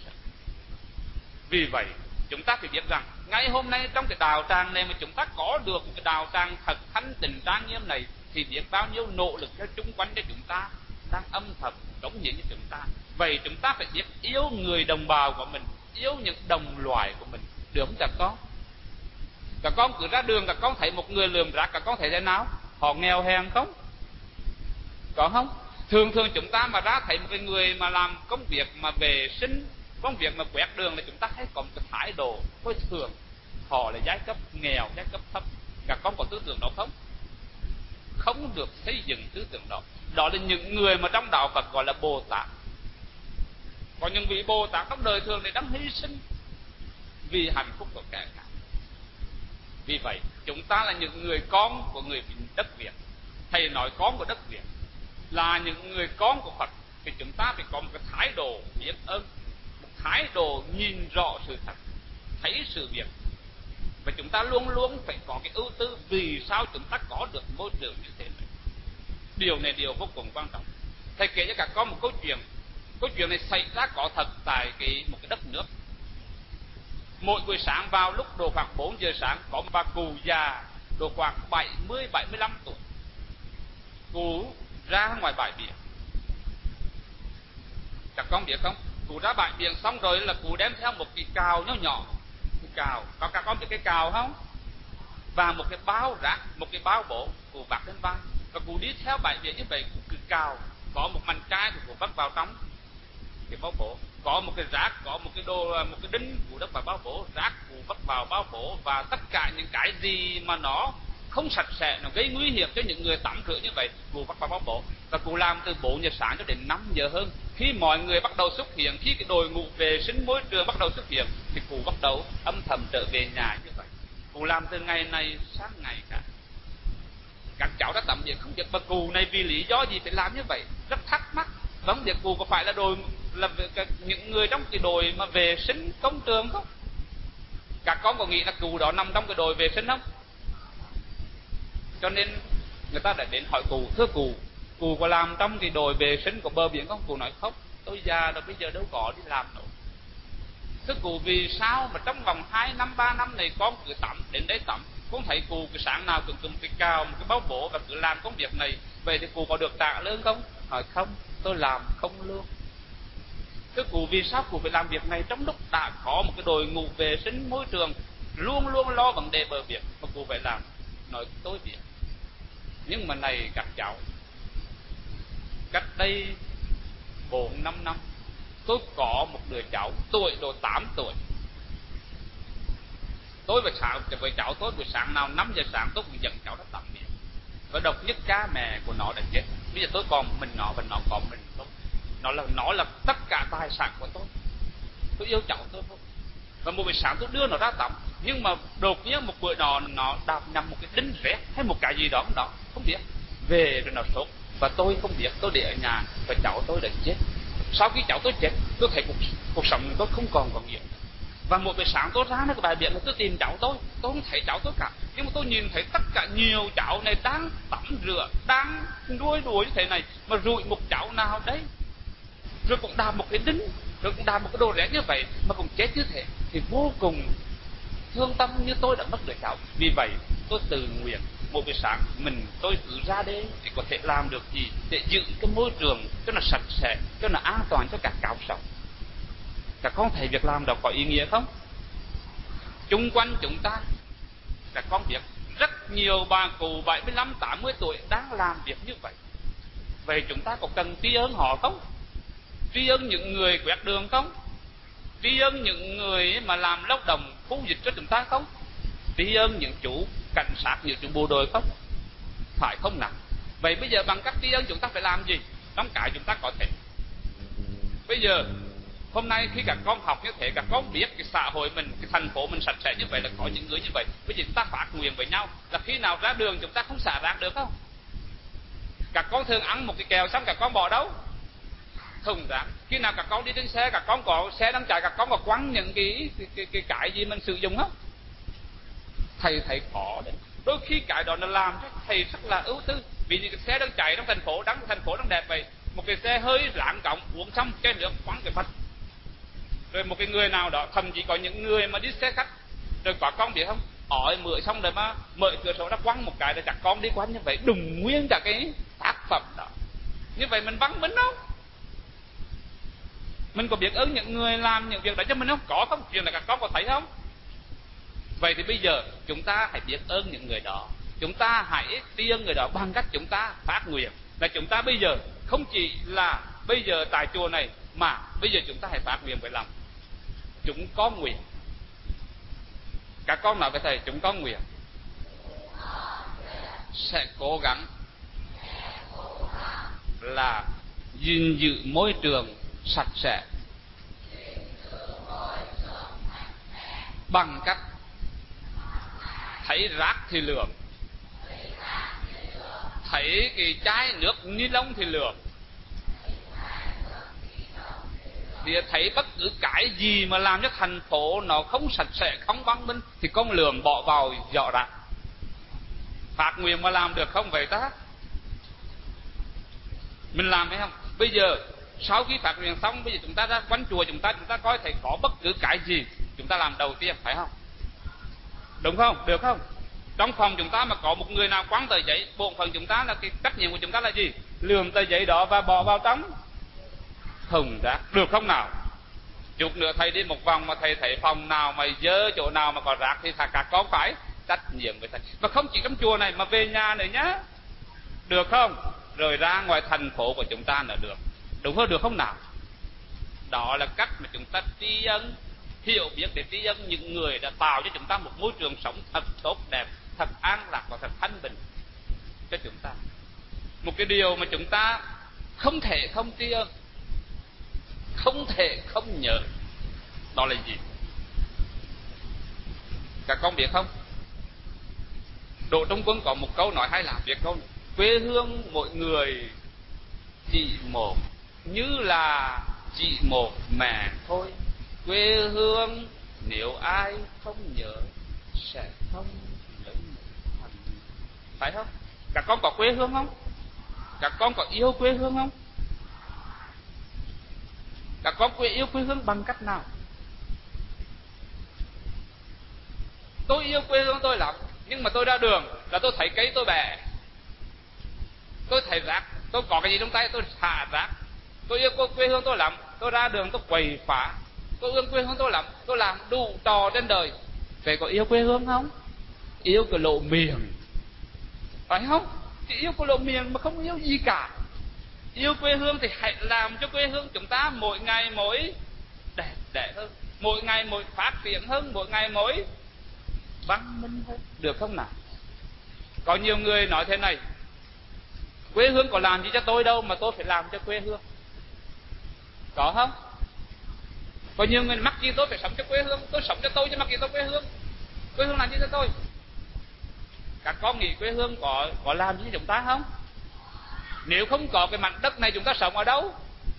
C: Vì vậy chúng ta phải biết rằng ngay hôm nay trong cái đạo tràng này mà chúng ta có được cái đạo tràng thật thanh tịnh trang nghiêm này thì biết bao nhiêu nỗ lực cho chung quanh cho chúng ta đang âm thầm cống hiến cho chúng ta. Vậy chúng ta phải biết yêu người đồng bào của mình, yêu những đồng loại của mình, được không các con? Các con cứ ra đường, các con thấy một người lườm rác, các con thấy thế nào? Họ nghèo hèn không? Có không? Thường thường chúng ta mà ra thấy một cái người mà làm công việc mà vệ sinh, công việc mà quét đường là chúng ta hay có một cái thái độ thôi thường. Họ là giai cấp nghèo, giai cấp thấp. Các con có tư tưởng đó không? Không được xây dựng tư tưởng đó. Đó là những người mà trong đạo Phật gọi là Bồ Tát. Có những vị Bồ Tát trong đời thường này đang hy sinh vì hạnh phúc của kẻ khác. Vì vậy chúng ta là những người con của người đất Việt. Thầy nói con của đất Việt là những người con của Phật, thì chúng ta phải có một cái thái độ biết ơn, một thái độ nhìn rõ sự thật, thấy sự việc. Và chúng ta luôn luôn phải có cái ưu tư vì sao chúng ta có được môi trường như thế này. Điều này điều vô cùng quan trọng. Thầy kể cho các con một câu chuyện. Câu chuyện này xảy ra có thật tại cái một cái đất nước. Mỗi buổi sáng vào lúc độ khoảng bốn giờ sáng có một bà cụ già độ khoảng bảy mươi bảy mươi lăm tuổi. Cụ ra ngoài bãi biển. Các con biết không? Cụ ra bãi biển xong rồi là cụ đem theo một cái cào nhỏ nhỏ. Cái cào, có các con biết cái cào không? Và một cái bao rác, một cái bao bổ, cụ vác lên vai. Và cụ đi theo bãi biển như vậy, cụ cứ cào. Có một mảnh chai thì cụ vắt vào trong cái bao bổ. có một cái rác, có một cái đồ, một cái đinh cụ đất vào báo bố, rác cụ vất vào báo bố, và tất cả những cái gì mà nó không sạch sẽ, nó gây nguy hiểm cho những người tắm rửa như vậy, cụ vất vào báo bố. Và cụ làm từ bốn giờ sáng cho đến năm giờ hơn. Khi mọi người bắt đầu xuất hiện, khi cái đội ngũ vệ sinh môi trường bắt đầu xuất hiện, thì cụ bắt đầu âm thầm trở về nhà như vậy. Cụ làm từ ngày này sang ngày cả. Các cháu đã tắm biển không biết mà cụ này vì lý do gì phải làm như vậy, rất thắc mắc. Vâng, việc cụ có phải là đội là những người trong cái đội mà vệ sinh công trường không? Các con có nghĩ là cụ đó nằm trong cái đội vệ sinh không? Cho nên người ta đã đến hỏi cụ, thưa cụ, cụ có làm trong cái đội vệ sinh của bờ biển không? Cụ nói không, tôi già rồi bây giờ đâu có đi làm nữa. Thưa cụ, vì sao mà trong vòng hai năm ba năm này con cứ tắm đến đấy tắm, con thấy cụ cái sáng nào cũng cầm cái cào một cái báo bổ và cứ làm công việc này, vậy thì cụ có được trả lương không? Hỏi không, tôi làm không lương. Thưa cụ, vì sao cụ phải làm việc này trong lúc đã có một cái đội ngũ vệ sinh môi trường luôn luôn lo vấn đề bờ biển mà cụ phải làm? Nói tôi biết. Nhưng mà này các cháu, cách đây bốn năm năm tôi có một đứa cháu tuổi độ tám tuổi. Tôi và cháu với cháu tôi buổi sáng nào năm giờ sáng tôi cũng dẫn cháu nó tắm biển. Và độc nhất cha mẹ của nó đã chết. Bây giờ tôi còn mình nó và nó còn mình tôi. Nó là nó là tất cả tài sản của tôi. Tôi yêu cháu tôi không. Và một buổi sáng tôi đưa nó ra tắm, nhưng mà đột nhiên một bữa đó nó đạp nhầm một cái đinh rét hay một cái gì đó đó không biết, về rồi nó sốt và tôi không biết, tôi để ở nhà và cháu tôi đã chết. Sau khi cháu tôi chết, tôi thấy cuộc cuộc sống tôi không còn có nghĩa. Và một buổi sáng tôi ra cái bãi biển là tôi tìm cháu tôi, tôi không thấy cháu tôi cả, nhưng mà tôi nhìn thấy tất cả nhiều cháu này đang tắm rửa, đang đuôi đuổi như thế này, mà rụi một cháu nào đấy, rồi cũng đạp một cái đinh, rồi cũng đạp một cái đồ rẻ như vậy mà cũng chết như thế, thì vô cùng thương tâm như tôi đã mất đứa cháu. Vì vậy tôi tự nguyện một buổi sáng mình tôi cứ ra đây để có thể làm được gì để giữ cái môi trường cho nó sạch sẽ, cho nó an toàn cho các cháu sống. Các con thấy việc làm đó có ý nghĩa không? Chung quanh chúng ta, các con biết rất nhiều bà cụ bảy mươi lăm tám mươi tuổi đang làm việc như vậy. Vậy chúng ta có cần tri ân họ không? Tri ân những người quét đường không? Tri ân những người mà làm lao động khu dịch cho chúng ta không? Tri ân những chủ cảnh sát, những chủ bộ đội không? Phải không nào? Vậy bây giờ bằng cách tri ân chúng ta phải làm gì? Trong cái chúng ta có thể. Bây giờ hôm nay khi các con học như thế, các con biết cái xã hội mình, cái thành phố mình sạch sẽ như vậy là có những người như vậy. Bây giờ chúng ta phát nguyện với nhau là khi nào ra đường chúng ta không xả rác được không? Các con thường ăn một cái kẹo xong các con bỏ đâu? Thùng rác. Khi nào các con đi trên xe, các con có xe đang chạy, các con có quăng những cái cái, cái, cái, cái gì mình sử dụng không? Thầy thấy khó đấy. Đôi khi cái đó nó làm cho thầy rất là ưu tư. Vì những cái xe đang chạy trong thành phố, đang thành phố đang đẹp vậy, một cái xe hơi rạng cổng uống xong cái nước quăng cái phật. Rồi một cái người nào đó, thậm chí có những người mà đi xe khách, rồi có con biết không, ỏi mưa xong rồi mà mở cửa sổ ra quăng một cái, rồi các con đi quanh như vậy đùng nguyên cả cái tác phẩm đó. Như vậy mình văn minh không? Mình có biết ơn những người làm những việc đó cho mình không? Có không? Chuyện này các con có thấy không? Vậy thì bây giờ chúng ta hãy biết ơn những người đó. Chúng ta hãy tri ân người đó bằng cách chúng ta phát nguyện. Là chúng ta bây giờ không chỉ là bây giờ tại chùa này, mà bây giờ chúng ta hãy phát nguyện với lòng. Chúng có nguyện. Các con nói với thầy, chúng có nguyện sẽ cố gắng là gìn giữ môi trường sạch sẽ bằng cách thấy rác thì lượm, thấy cái chai nước ni lông thì lượm, thì thấy bất cứ cái gì mà làm cho thành phố nó không sạch sẽ, không văn minh thì con lượm bỏ vào giỏ rác. Phát nguyện mà làm được không vậy ta? Mình làm hay không? Bây giờ sau khi phát nguyện xong, bây giờ chúng ta ra quanh chùa chúng ta chúng ta coi thấy có bất cứ cái gì chúng ta làm đầu tiên, phải không? Đúng không? Được không? Trong phòng chúng ta mà có một người nào quăng tờ giấy, bổn phận chúng ta là cái trách nhiệm của chúng ta là gì? Lườm tờ giấy đó và bỏ vào trong thùng rác, được không nào? Chút nữa thầy đi một vòng mà thầy thấy phòng nào mà dơ, chỗ nào mà có rác thì các con phải trách nhiệm với thầy. Và không chỉ trong chùa này mà về nhà nữa nhá, được không? Rồi ra ngoài thành phố của chúng ta là được, đúng không? Được không nào? Đó là cách mà chúng ta tri ân, hiểu biết để tri ân những người đã tạo cho chúng ta một môi trường sống thật tốt đẹp, thật an lạc và thật thanh bình cho chúng ta. Một cái điều mà chúng ta không thể không tri ân, không thể không nhớ, đó là gì? Các con biết không? Đỗ Trung Quân có một câu nói hay là việc câu này: quê hương mỗi người chỉ một, như là chỉ một mẹ thôi. Quê hương nếu ai không nhớ sẽ không lớn thành. Phải không? Các con có quê hương không? Các con có yêu quê hương không? Các con quê yêu quê hương bằng cách nào? Tôi yêu quê hương tôi lắm, nhưng mà tôi ra đường là tôi thấy cây tôi bẻ, tôi thấy rác, tôi có cái gì trong tay tôi xả rác. Tôi yêu quê hương tôi lắm, tôi ra đường tôi quậy phá. Tôi yêu quê hương tôi lắm, tôi làm đủ trò trên đời. Vậy có yêu quê hương không? Yêu cái lộ miệng, phải không? Chỉ yêu cái lộ miệng mà không yêu gì cả. Yêu quê hương thì hãy làm cho quê hương chúng ta mỗi ngày mỗi đẹp đẽ hơn, mỗi ngày mỗi phát triển hơn, mỗi ngày mỗi văn minh hơn, được không nào? Có nhiều người nói thế này: quê hương có làm gì cho tôi đâu mà tôi phải làm cho quê hương. Có không? Có nhiều người mắc gì tôi phải sống cho quê hương, tôi sống cho tôi chứ mắc gì tôi quê hương. Quê hương làm gì cho tôi? Các con nghĩ quê hương có có làm gì cho chúng ta không? Nếu không có cái mảnh đất này chúng ta sống ở đâu?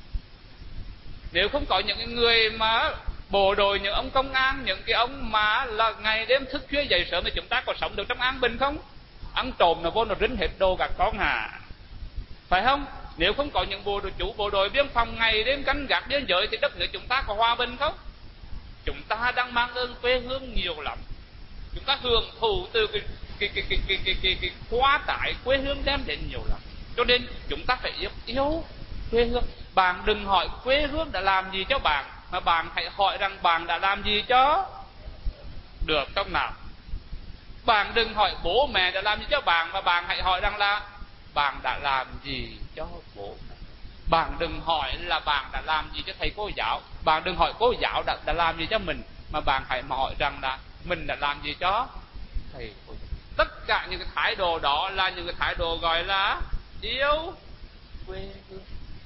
C: Nếu không có những người mà bộ đội, những ông công an, những cái ông mà là ngày đêm thức khuya dậy sớm thì chúng ta có sống được trong an bình không? Ăn trộm nó vô nó rinh hết đồ các con à, phải không? Nếu không có những bộ đội chủ bộ đội biên phòng ngày đêm canh gác biên giới thì đất nước chúng ta có hòa bình không? Chúng ta đang mang ơn quê hương nhiều lắm. Chúng ta hưởng thụ từ cái cái cái cái cái cái, cái, cái quá tải quê hương đem đến nhiều lắm. Cho nên chúng ta phải yêu, yêu quê hương. Bạn đừng hỏi quê hương đã làm gì cho bạn, mà bạn hãy hỏi rằng bạn đã làm gì cho, được không nào? Bạn đừng hỏi bố mẹ đã làm gì cho bạn, mà bạn hãy hỏi rằng là bạn đã làm gì cho bố mẹ. Bạn đừng hỏi là bạn đã làm gì cho thầy cô giáo, bạn đừng hỏi cô giáo đã, đã làm gì cho mình, mà bạn hãy mà hỏi rằng là mình đã làm gì cho thầy cô giáo. Tất cả những cái thái độ đó là những cái thái độ gọi là yêu quê hương.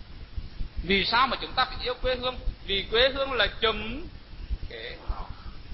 C: Vì sao mà chúng ta phải yêu quê hương? Vì quê hương là chùm kế học,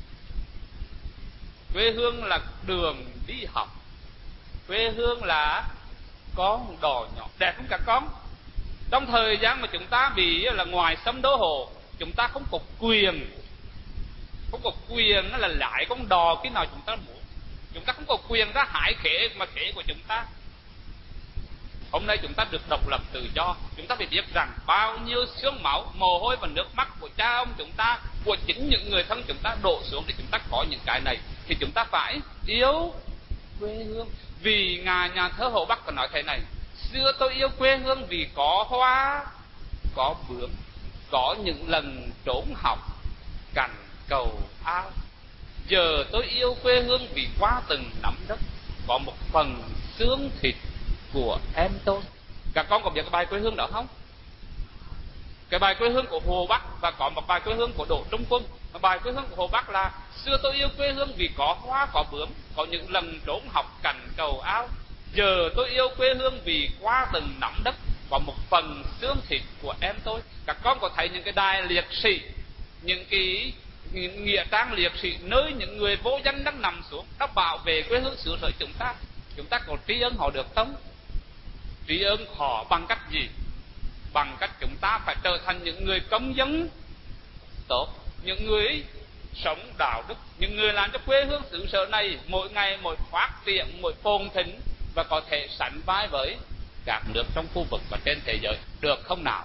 C: quê hương là đường đi học, quê hương là con đò nhỏ đẹp không các con? Trong thời gian mà chúng ta bị là ngoài xâm đô hộ, chúng ta không có quyền, không có quyền là lại con đò cái nào chúng ta muốn. Chúng ta không có quyền ra hại khế mà khế của chúng ta. Hôm nay chúng ta được độc lập tự do, chúng ta phải biết rằng bao nhiêu xương máu, mồ hôi và nước mắt của cha ông chúng ta, của chính những người thân chúng ta đổ xuống để chúng ta có những cái này. Thì chúng ta phải yêu quê hương. Vì ngài nhà thơ Hồ Bắc còn nói thế này: xưa tôi yêu quê hương vì có hoa, có bướm, có những lần trốn học, cành cầu ao. Giờ tôi yêu quê hương vì qua từng nắm đất, có một phần xương thịt của em tôi. Các con có biết cái bài quê hương đó không? Cái bài quê hương của Hồ Bắc và có một bài quê hương của Đỗ Trung Quân. Mà bài quê hương của Hồ Bắc là: xưa tôi yêu quê hương vì có hoa có bướm, có những lần trốn học cành cầu ao. Giờ tôi yêu quê hương vì qua từng nắm đất, có một phần xương thịt của em tôi. Các con có thấy những cái đài liệt sĩ, những cái nghĩa trang liệt sĩ nơi những người vô danh đang nằm xuống, đã bảo vệ quê hương xứ sở chúng ta. Chúng ta có tri ân họ được không? Tri ân họ bằng cách gì? Bằng cách chúng ta phải trở thành những người công dân tốt, những người sống đạo đức, những người làm cho quê hương xứ sở này mỗi ngày mỗi phát triển, mỗi phồn thịnh và có thể sánh vai với các nước trong khu vực và trên thế giới, được không nào?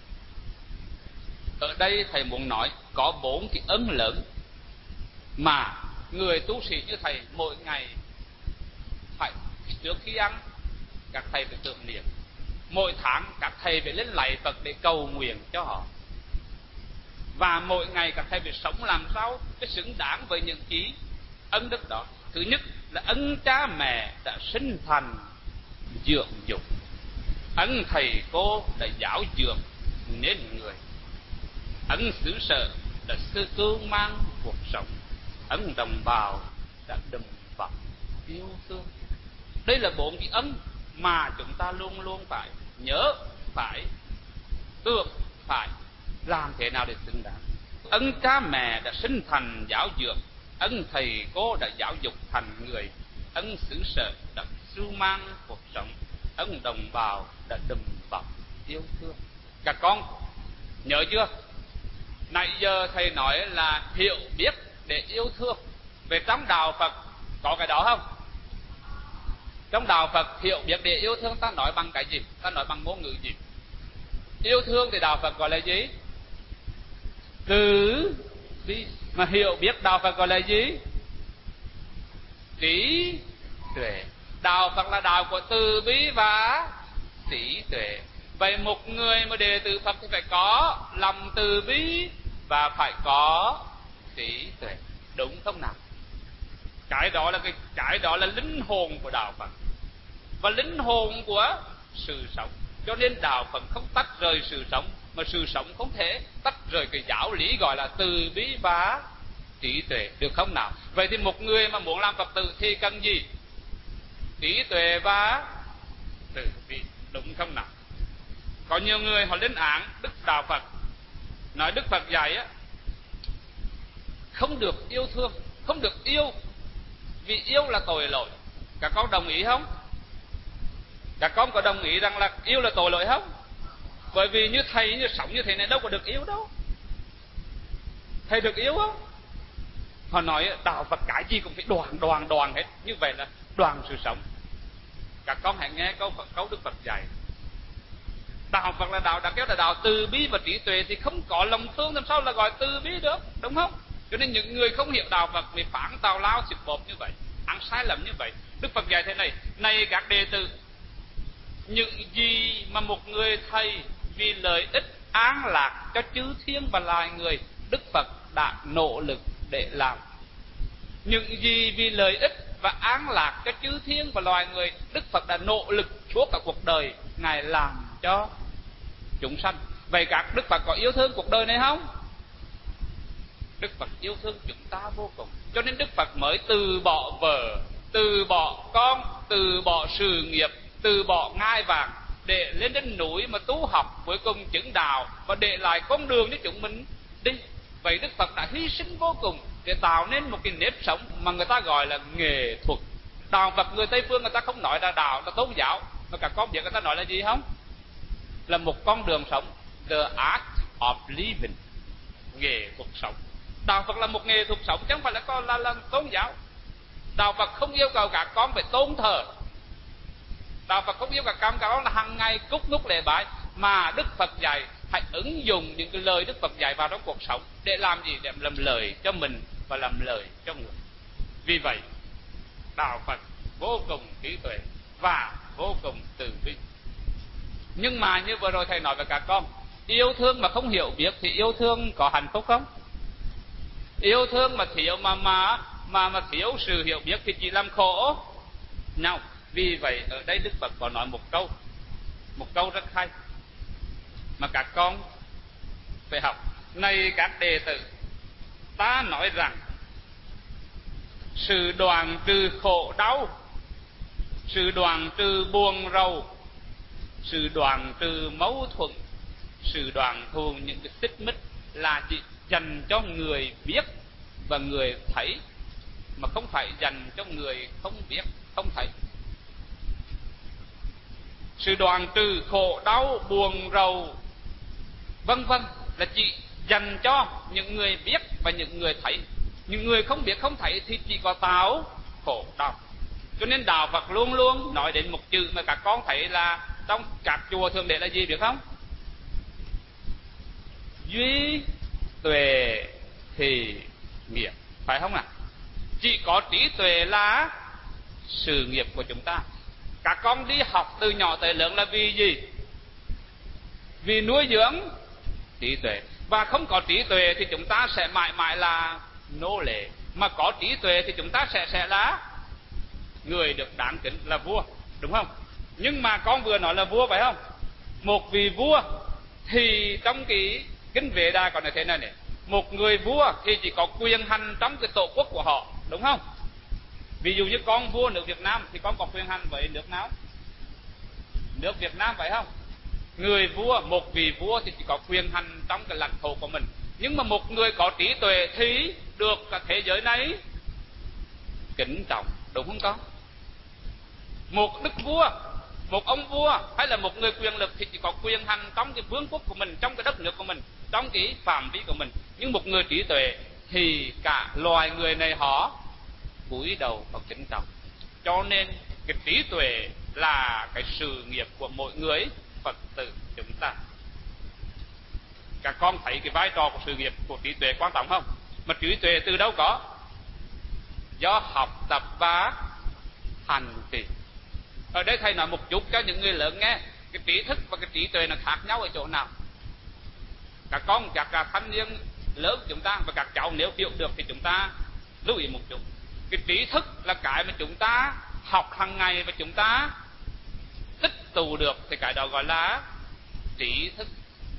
C: Ở đây thầy muốn nói có bốn cái ân lớn mà người tu sĩ như thầy mỗi ngày phải, trước khi ăn các thầy phải tưởng niệm, mỗi tháng các thầy phải lên lạy Phật để cầu nguyện cho họ, và mỗi ngày các thầy phải sống làm sao để xứng đáng với những cái ân đức đó. Thứ nhất là ân cha mẹ đã sinh thành dưỡng dục, ân thầy cô đã giáo dưỡng nên người. ân xứ sở đã sư cương mang cuộc sống, ân đồng bào đã đùm bọc yêu thương. Đây là bốn cái ân mà chúng ta luôn luôn phải nhớ, phải tưởng, phải làm thế nào để xứng đáng. Ân cha mẹ đã sinh thành giáo dưỡng, ân thầy cô đã giáo dục thành người, ân xứ sở đã su mang cuộc sống, ân đồng bào đã đùm bọc yêu thương. Các con nhớ chưa? Nãy giờ thầy nói là hiểu biết để yêu thương. Về trong đạo Phật có cái đó không? Trong đạo Phật hiểu biết để yêu thương ta nói bằng cái gì? Ta nói bằng ngôn ngữ gì? Yêu thương thì đạo Phật gọi là gì? Từ bi. Mà hiểu biết đạo Phật gọi là gì? Trí tuệ. Đạo Phật là đạo của từ bi và trí tuệ. Vậy một người mà đệ tử Phật thì phải có lòng từ bi và phải có trí tuệ, đúng không nào? Cái đó là cái cái đó là linh hồn của đạo Phật và linh hồn của sự sống. Cho nên đạo Phật không tách rời sự sống, mà sự sống không thể tách rời cái giáo lý gọi là từ bi và trí tuệ, được không nào? Vậy thì một người mà muốn làm Phật tử thì cần gì? Trí tuệ và từ bi, đúng không nào? Có nhiều người họ lên án Đức Đạo Phật, nói Đức Phật dạy á không được yêu thương, không được yêu, vì yêu là tội lỗi. Các con đồng ý không? Các con có đồng ý rằng là yêu là tội lỗi không? Bởi vì như thầy như sống như thế này đâu có được yêu đâu. Thầy được yêu không? Họ nói đạo Phật cái gì cũng phải đoàn đoàn đoàn hết, như vậy là đoàn sự sống. Các con hãy nghe câu câu Đức Phật dạy. Đạo Phật là đạo đã kéo là đạo từ bi và trí tuệ, thì không có lòng thương làm sao là gọi từ bi được, đúng không? Cho nên những người không hiểu đạo Phật vì phản tào lao xịt bột như vậy, ăn sai lầm như vậy. Đức Phật dạy thế này: này các đệ tử, những gì mà một người thầy vì lợi ích an lạc cho chư thiên và loài người, Đức Phật đã nỗ lực để làm. Những gì vì lợi ích và an lạc cho chư thiên và loài người, Đức Phật đã nỗ lực suốt cả cuộc đời Ngài làm cho chúng sanh. Vậy các Đức Phật có yêu thương cuộc đời này không? Đức Phật yêu thương chúng ta vô cùng. Cho nên Đức Phật mới từ bỏ vợ, từ bỏ con, từ bỏ sự nghiệp, từ bỏ ngai vàng để lên đến núi mà tu học, cuối cùng chứng đạo và để lại con đường cho chúng mình đi. Vậy Đức Phật đã hy sinh vô cùng để tạo nên một cái nếp sống mà người ta gọi là nghệ thuật. Đạo Phật người Tây phương người ta không nói là đạo, là tôn giáo, mà các con biết người ta nói là gì không? Là một con đường sống, the art of living, nghệ thuật sống. Đạo Phật là một nghệ thuật sống chứ không phải là con là, là tôn giáo. Đạo Phật không yêu cầu các con phải tôn thờ. Đạo Phật không yêu cầu các con là hàng ngày cúc núc lễ bái, mà Đức Phật dạy hãy ứng dụng những cái lời Đức Phật dạy vào trong cuộc sống để làm gì? Để làm lời cho mình và làm lời cho người. Vì vậy đạo Phật vô cùng trí tuệ và vô cùng từ bi. Nhưng mà như vừa rồi thầy nói với các con, yêu thương mà không hiểu biết thì yêu thương có hạnh phúc không? Yêu thương mà thiếu mà mà mà mà thiếu sự hiểu biết thì chỉ làm khổ nào. Vì vậy ở đây Đức Phật có nói một câu, một câu rất hay mà các con phải học. Này các đệ tử, ta nói rằng sự đoạn trừ khổ đau, sự đoạn trừ buồn rầu, sự đoạn trừ mâu thuẫn, sự đoạn thù những cái xích mích là chỉ dành cho người biết và người thấy, mà không phải dành cho người không biết, không thấy. Sự đoạn trừ khổ đau, buồn rầu, vân vân là chỉ dành cho những người biết và những người thấy. Những người không biết không thấy thì chỉ có tạo khổ đau. Cho nên đạo Phật luôn luôn nói đến một chữ mà các con thấy là trong các chùa thường để là gì biết không? Duy tuệ thì nghiệp, phải không ạ? À? Chỉ có trí tuệ là sự nghiệp của chúng ta. Các con đi học từ nhỏ tới lớn là vì gì? Vì nuôi dưỡng trí tuệ. Và không có trí tuệ thì chúng ta sẽ mãi mãi là nô lệ. Mà có trí tuệ thì chúng ta sẽ sẽ là người được đáng kính, là vua, đúng không? Nhưng mà con vừa nói là vua phải không? Một vị vua thì trong cái Kinh Vệ Đà còn nói thế này này: một người vua thì chỉ có quyền hành trong cái tổ quốc của họ, đúng không? Ví dụ như con vua nước Việt Nam thì con có quyền hành với nước nào? Nước Việt Nam, phải không? Người vua, một vị vua thì chỉ có quyền hành trong cái lãnh thổ của mình. Nhưng mà một người có trí tuệ thì được cả thế giới này kính trọng, đúng không con? Một đức vua, một ông vua hay là một người quyền lực thì chỉ có quyền hành trong cái vương quốc của mình, trong cái đất nước của mình, trong cái phạm vi của mình. Nhưng một người trí tuệ thì cả loài người này họ cúi đầu và kính trọng. Cho nên cái trí tuệ là cái sự nghiệp của mỗi người Phật tử chúng ta. Các con thấy cái vai trò của sự nghiệp của trí tuệ quan trọng không? Mà trí tuệ từ đâu có? Do học tập và hành trì. Ở đây thầy nói một chút cho những người lớn nghe, cái trí thức và cái trí tuệ nó khác nhau ở chỗ nào. Các con, các, các thanh niên lớn chúng ta và các cháu nếu hiểu được thì chúng ta lưu ý một chút. Cái trí thức là cái mà chúng ta học hàng ngày và chúng ta tích tụ được, thì cái đó gọi là trí thức.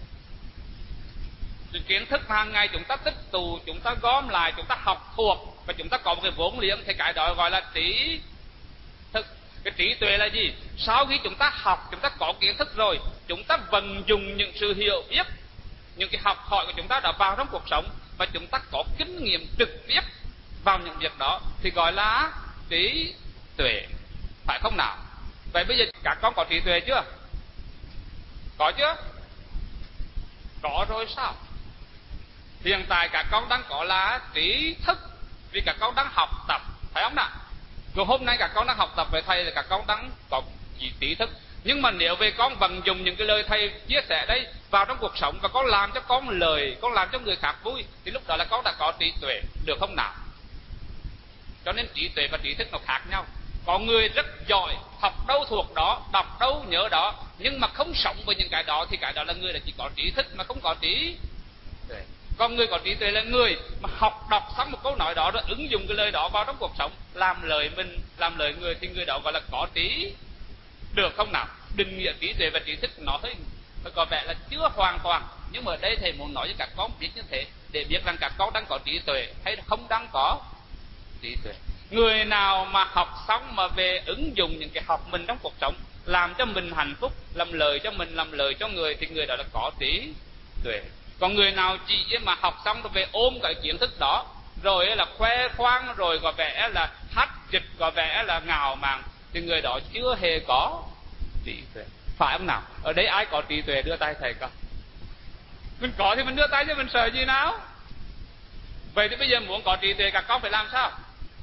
C: Cái kiến thức hàng ngày chúng ta tích tụ, chúng ta gom lại, chúng ta học thuộc và chúng ta có một cái vốn liếng, thì cái đó gọi là trí thức. Cái trí tuệ là gì? Sau khi chúng ta học, chúng ta có kiến thức rồi, chúng ta vận dụng những sự hiểu biết, những cái học hỏi của chúng ta đã vào trong cuộc sống, và chúng ta có kinh nghiệm trực tiếp vào những việc đó, thì gọi là trí tuệ, phải không nào? Vậy bây giờ các con có trí tuệ chưa? Có chưa? Có rồi sao? Hiện tại các con đang có là trí thức, vì các con đang học tập, phải không nào? Rồi hôm nay các con đang học tập về thầy thì các con đang có trí thức. Nhưng mà nếu về con vận dụng những cái lời thầy chia sẻ đây vào trong cuộc sống, và con làm cho con lời, con làm cho người khác vui, thì lúc đó là con đã có trí tuệ, được không nào? Cho nên trí tuệ và trí thức nó khác nhau. Có người rất giỏi, học đâu thuộc đó, đọc đâu nhớ đó, nhưng mà không sống với những cái đó, thì cái đó là người là chỉ có trí thức mà không có trí tuệ. Còn người có trí tuệ là người mà học đọc xong một câu nói đó rồi ứng dụng cái lời đó vào trong cuộc sống, làm lời mình, làm lời người, thì người đó gọi là có trí, được không nào? Định nghĩa trí tuệ và trí thức nó hơi có vẻ là chưa hoàn toàn, nhưng mà ở đây thầy muốn nói với các con biết như thế, để biết rằng các con đang có trí tuệ hay không đang có trí tuệ. Người nào mà học xong mà về ứng dụng những cái học mình trong cuộc sống, làm cho mình hạnh phúc, làm lời cho mình, làm lời cho người, thì người đó là có trí tuệ. Còn người nào chỉ mà học xong rồi về ôm cái kiến thức đó, rồi là khoe khoang, rồi có vẻ là hát dịch, có vẻ là ngạo mạn, thì người đó chưa hề có trí tuệ, phải không nào? Ở đây ai có trí tuệ đưa tay thầy coi. Mình có thì mình đưa tay, chứ mình sợ gì nào? Vậy thì bây giờ muốn có trí tuệ các con phải làm sao?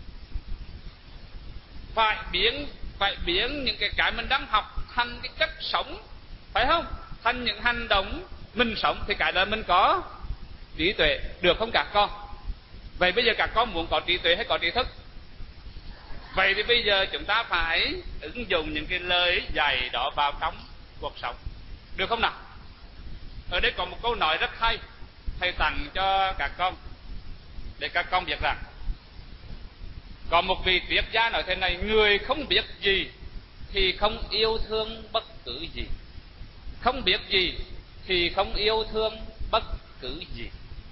C: Phải biến phải biến những cái cái mình đang học thành cái cách sống, phải không? Thành những hành động mình sống, thì cái đó mình có trí tuệ, được không các con? Vậy bây giờ các con muốn có trí tuệ hay có trí thức? Vậy thì bây giờ chúng ta phải ứng dụng những cái lời dạy đó vào trong cuộc sống, được không nào? Ở đây có một câu nói rất hay, thầy tặng cho các con để các con biết rằng, có một vị triết gia nói thế này: người không biết gì thì không yêu thương bất cứ gì, không biết gì thì không yêu thương bất cứ gì.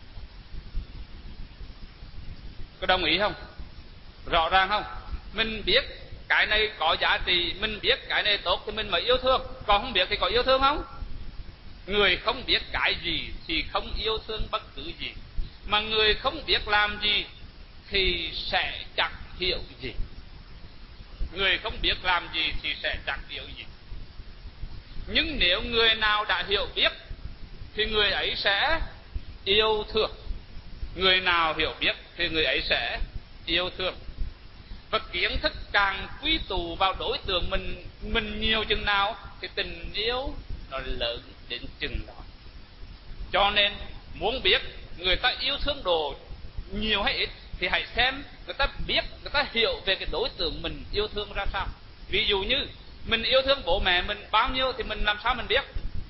C: Có đồng ý không? Rõ ràng không? Mình biết cái này có giá trị, mình biết cái này tốt thì mình mới yêu thương, còn không biết thì có yêu thương không? Người không biết cái gì thì không yêu thương bất cứ gì, mà người không biết làm gì thì sẽ chẳng hiểu gì. Người không biết làm gì thì sẽ chẳng hiểu gì. Nhưng nếu người nào đã hiểu biết thì người ấy sẽ yêu thương. Người nào hiểu biết thì người ấy sẽ yêu thương. Và kiến thức càng quy tụ vào đối tượng mình mình nhiều chừng nào thì tình yêu nó lớn đến chừng đó. Cho nên muốn biết người ta yêu thương đồ nhiều hay ít thì hãy xem người ta biết, người ta hiểu về cái đối tượng mình yêu thương ra sao. Ví dụ như mình yêu thương bố mẹ mình bao nhiêu thì mình làm sao mình biết?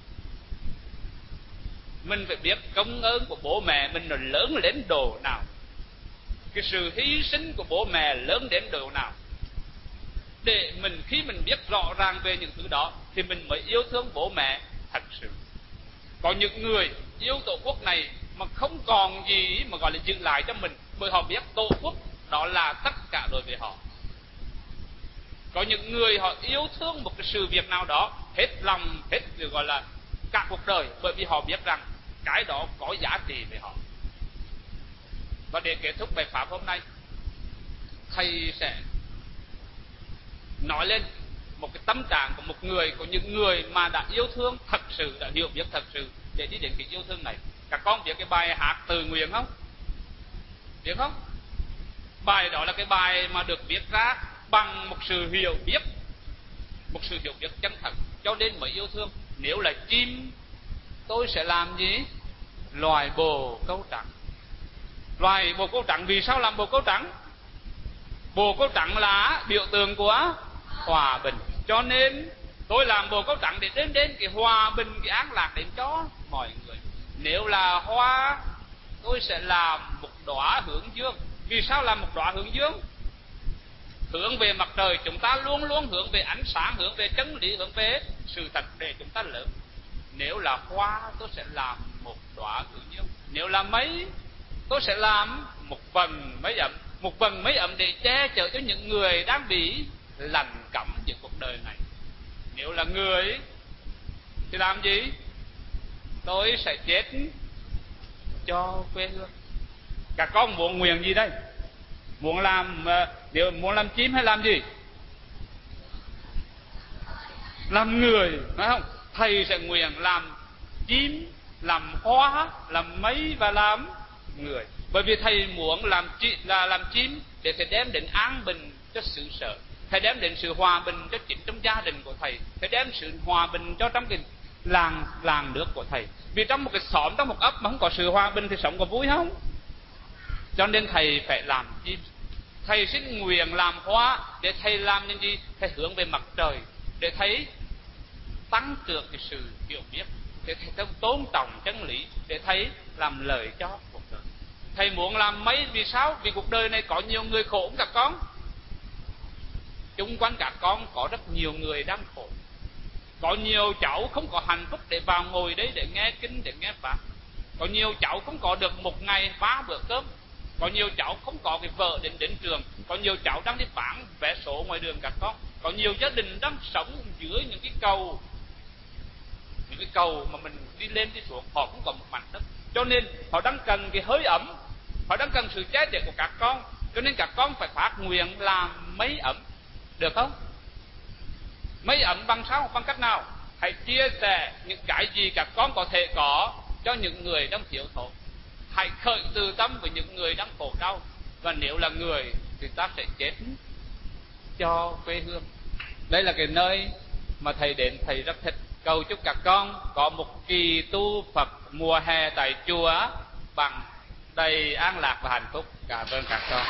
C: Mình phải biết công ơn của bố mẹ mình nó lớn đến độ nào, cái sự hy sinh của bố mẹ lớn đến độ nào. Để mình khi mình biết rõ ràng về những thứ đó thì mình mới yêu thương bố mẹ thật sự. Có những người yêu tổ quốc này mà không còn gì mà gọi là giữ lại cho mình, bởi họ biết tổ quốc đó là tất cả đối với họ. Có những người họ yêu thương một cái sự việc nào đó hết lòng, hết được gọi là cả cuộc đời, bởi vì họ biết rằng cái đó có giá trị với họ. Và để kết thúc bài pháp hôm nay, thầy sẽ nói lên một cái tâm trạng của một người, của những người mà đã yêu thương thật sự, đã hiểu biết thật sự để đi đến cái yêu thương này. Các con biết cái bài hát Tự Nguyện không? Biết không? Bài đó là cái bài mà được viết ra bằng một sự hiểu biết, một sự hiểu biết chân thật, cho nên mới yêu thương. Nếu là chim, tôi sẽ làm gì? Loài bồ câu trắng. Loài bồ câu trắng, vì sao làm bồ câu trắng? Bồ câu trắng là biểu tượng của hòa bình, cho nên tôi làm bồ câu trắng để đến đến cái hòa bình, cái an lạc đến cho mọi người. Nếu là hoa, tôi sẽ làm một đóa hướng dương. Vì sao làm một đóa hướng dương? Hướng về mặt trời, chúng ta luôn luôn hướng về ánh sáng, hướng về chân lý, hướng về sự thật để chúng ta lớn. Nếu là hoa, tôi sẽ làm một đóa hướng dương. Nếu là mây, tôi sẽ làm một vầng mây ấm, một vầng mây ấm để che chở cho những người đang bị lạnh cẫm giữa cuộc đời này. Nếu là người thì làm gì? Tôi sẽ chết cho quê hương. Các con muốn nguyện gì đây? Muốn làm nếu muốn làm chim hay làm gì? Làm người, phải không? Thầy sẽ nguyện làm chim, làm hoa, làm mây và làm người. Bởi vì thầy muốn làm chi, là làm chim để thầy đem đến an bình cho xứ sở, thầy đem đến sự hòa bình cho chính trong gia đình của thầy, thầy đem sự hòa bình cho trong cái làng làng nước của thầy. Vì trong một cái xóm, trong một ấp mà không có sự hòa bình thì sống có vui không? Cho nên thầy phải làm chim. Thầy xin nguyện làm hoa để thầy làm những gì? Thầy hướng về mặt trời để thầy tăng trưởng cái sự hiểu biết, để thầy tôn trọng chân lý, để thầy làm lợi cho cuộc đời. Thầy muốn làm mấy, vì sao? Vì cuộc đời này có nhiều người khổ các con. Chung quanh các con có rất nhiều người đang khổ. Có nhiều cháu không có hạnh phúc để vào ngồi đấy để nghe kinh, để nghe pháp. Có nhiều cháu không có được một ngày ba bữa cơm. Có nhiều cháu không có cái vợ đến đến trường. Có nhiều cháu đang đi bán vé số ngoài đường các con. Có nhiều gia đình đang sống dưới những cái cầu, những cái cầu mà mình đi lên đi xuống, họ cũng còn một mảnh đất. Cho nên họ đang cần cái hơi ấm, họ đang cần sự che chở của các con. Cho nên các con phải phát nguyện làm mấy ấm, được không? Mấy ấm bằng sao? Bằng cách nào? Hãy chia sẻ những cái gì các con có thể có cho những người đang thiếu thốn. Hãy khởi từ tâm với những người đang khổ đau. Và nếu là người thì ta sẽ chết cho quê hương. Đây là cái nơi mà thầy đến thầy rất thích. Cầu chúc các con có một kỳ tu Phật mùa hè tại chùa bằng đầy an lạc và hạnh phúc. Cảm ơn các con.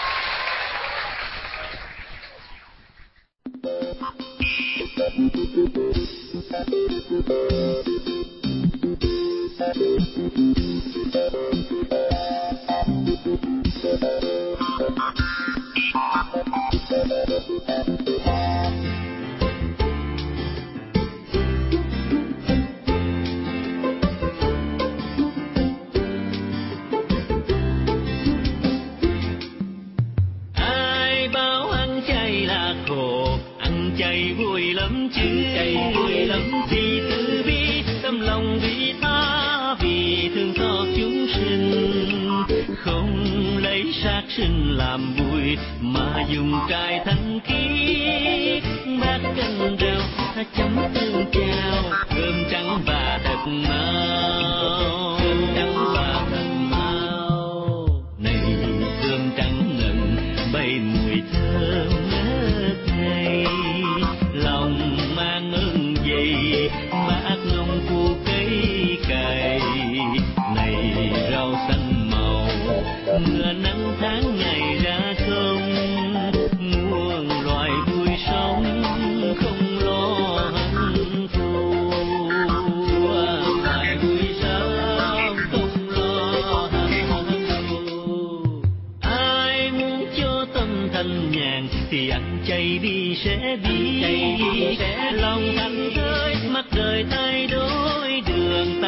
A: Ai bảo ăn chay là khổ, ăn chay vui lắm chứ, chay vui lắm vì từ bi tâm lòng vị tha, vì thương xót chúng sinh, không lấy sát sinh làm vui mà dùng cải thanh khiết, bát canh rau chấm tương chao, cơm trắng và thật mau, cơm trắng và thật mau. Này cơm trắng ngần bay mùi thơm ngát ngây, lòng mang ơn dày bát nông phu cây cày. Này rau xanh màu mưa nắng tháng ngày ra không, muôn loài vui sống không lo hận thù, loài vui sống không lo hận thù. Ai muốn cho tâm thanh nhàn thì ăn chay đi sẽ đi, lòng thành thơi mắt đời thay đổi đường.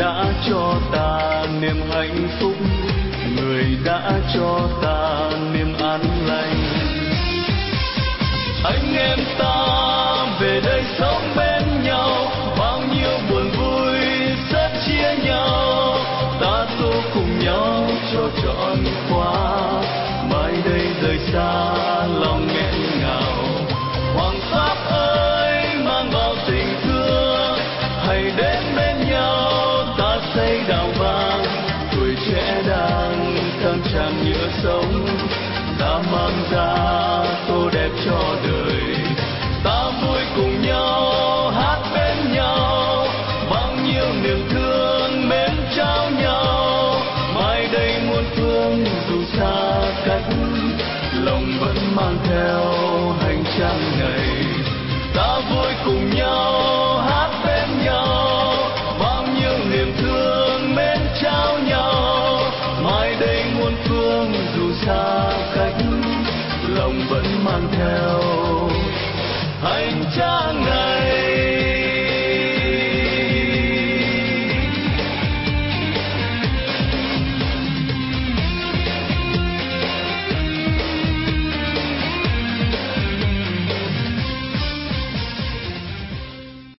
D: đã cho ta niềm hạnh phúc, người đã cho ta niềm an lành. Anh em ta về đây sống bên nhau, bao nhiêu buồn vui rất chia nhau, ta tu cùng nhau cho trọn khóa. Mai đây rời xa lòng nghẹn ngào, Hoàng Pháp ơi mang bao tình thương, hãy đến bên nhau ta xây đào vàng. Tuổi trẻ đang căng tràn nhựa sống, ta mang ra tô đẹp cho đời. Ta vui cùng nhau hát bên nhau, bao nhiêu niềm thương mến trao nhau. Mai đây muôn phương dù xa cách, lòng vẫn mang theo hành trang này. Ta vui cùng nhau hát bên nhau, bao nhiêu niềm thương mến trao nhau. Mai đây muôn phương dù xa cách, lòng vẫn mang theo hành trang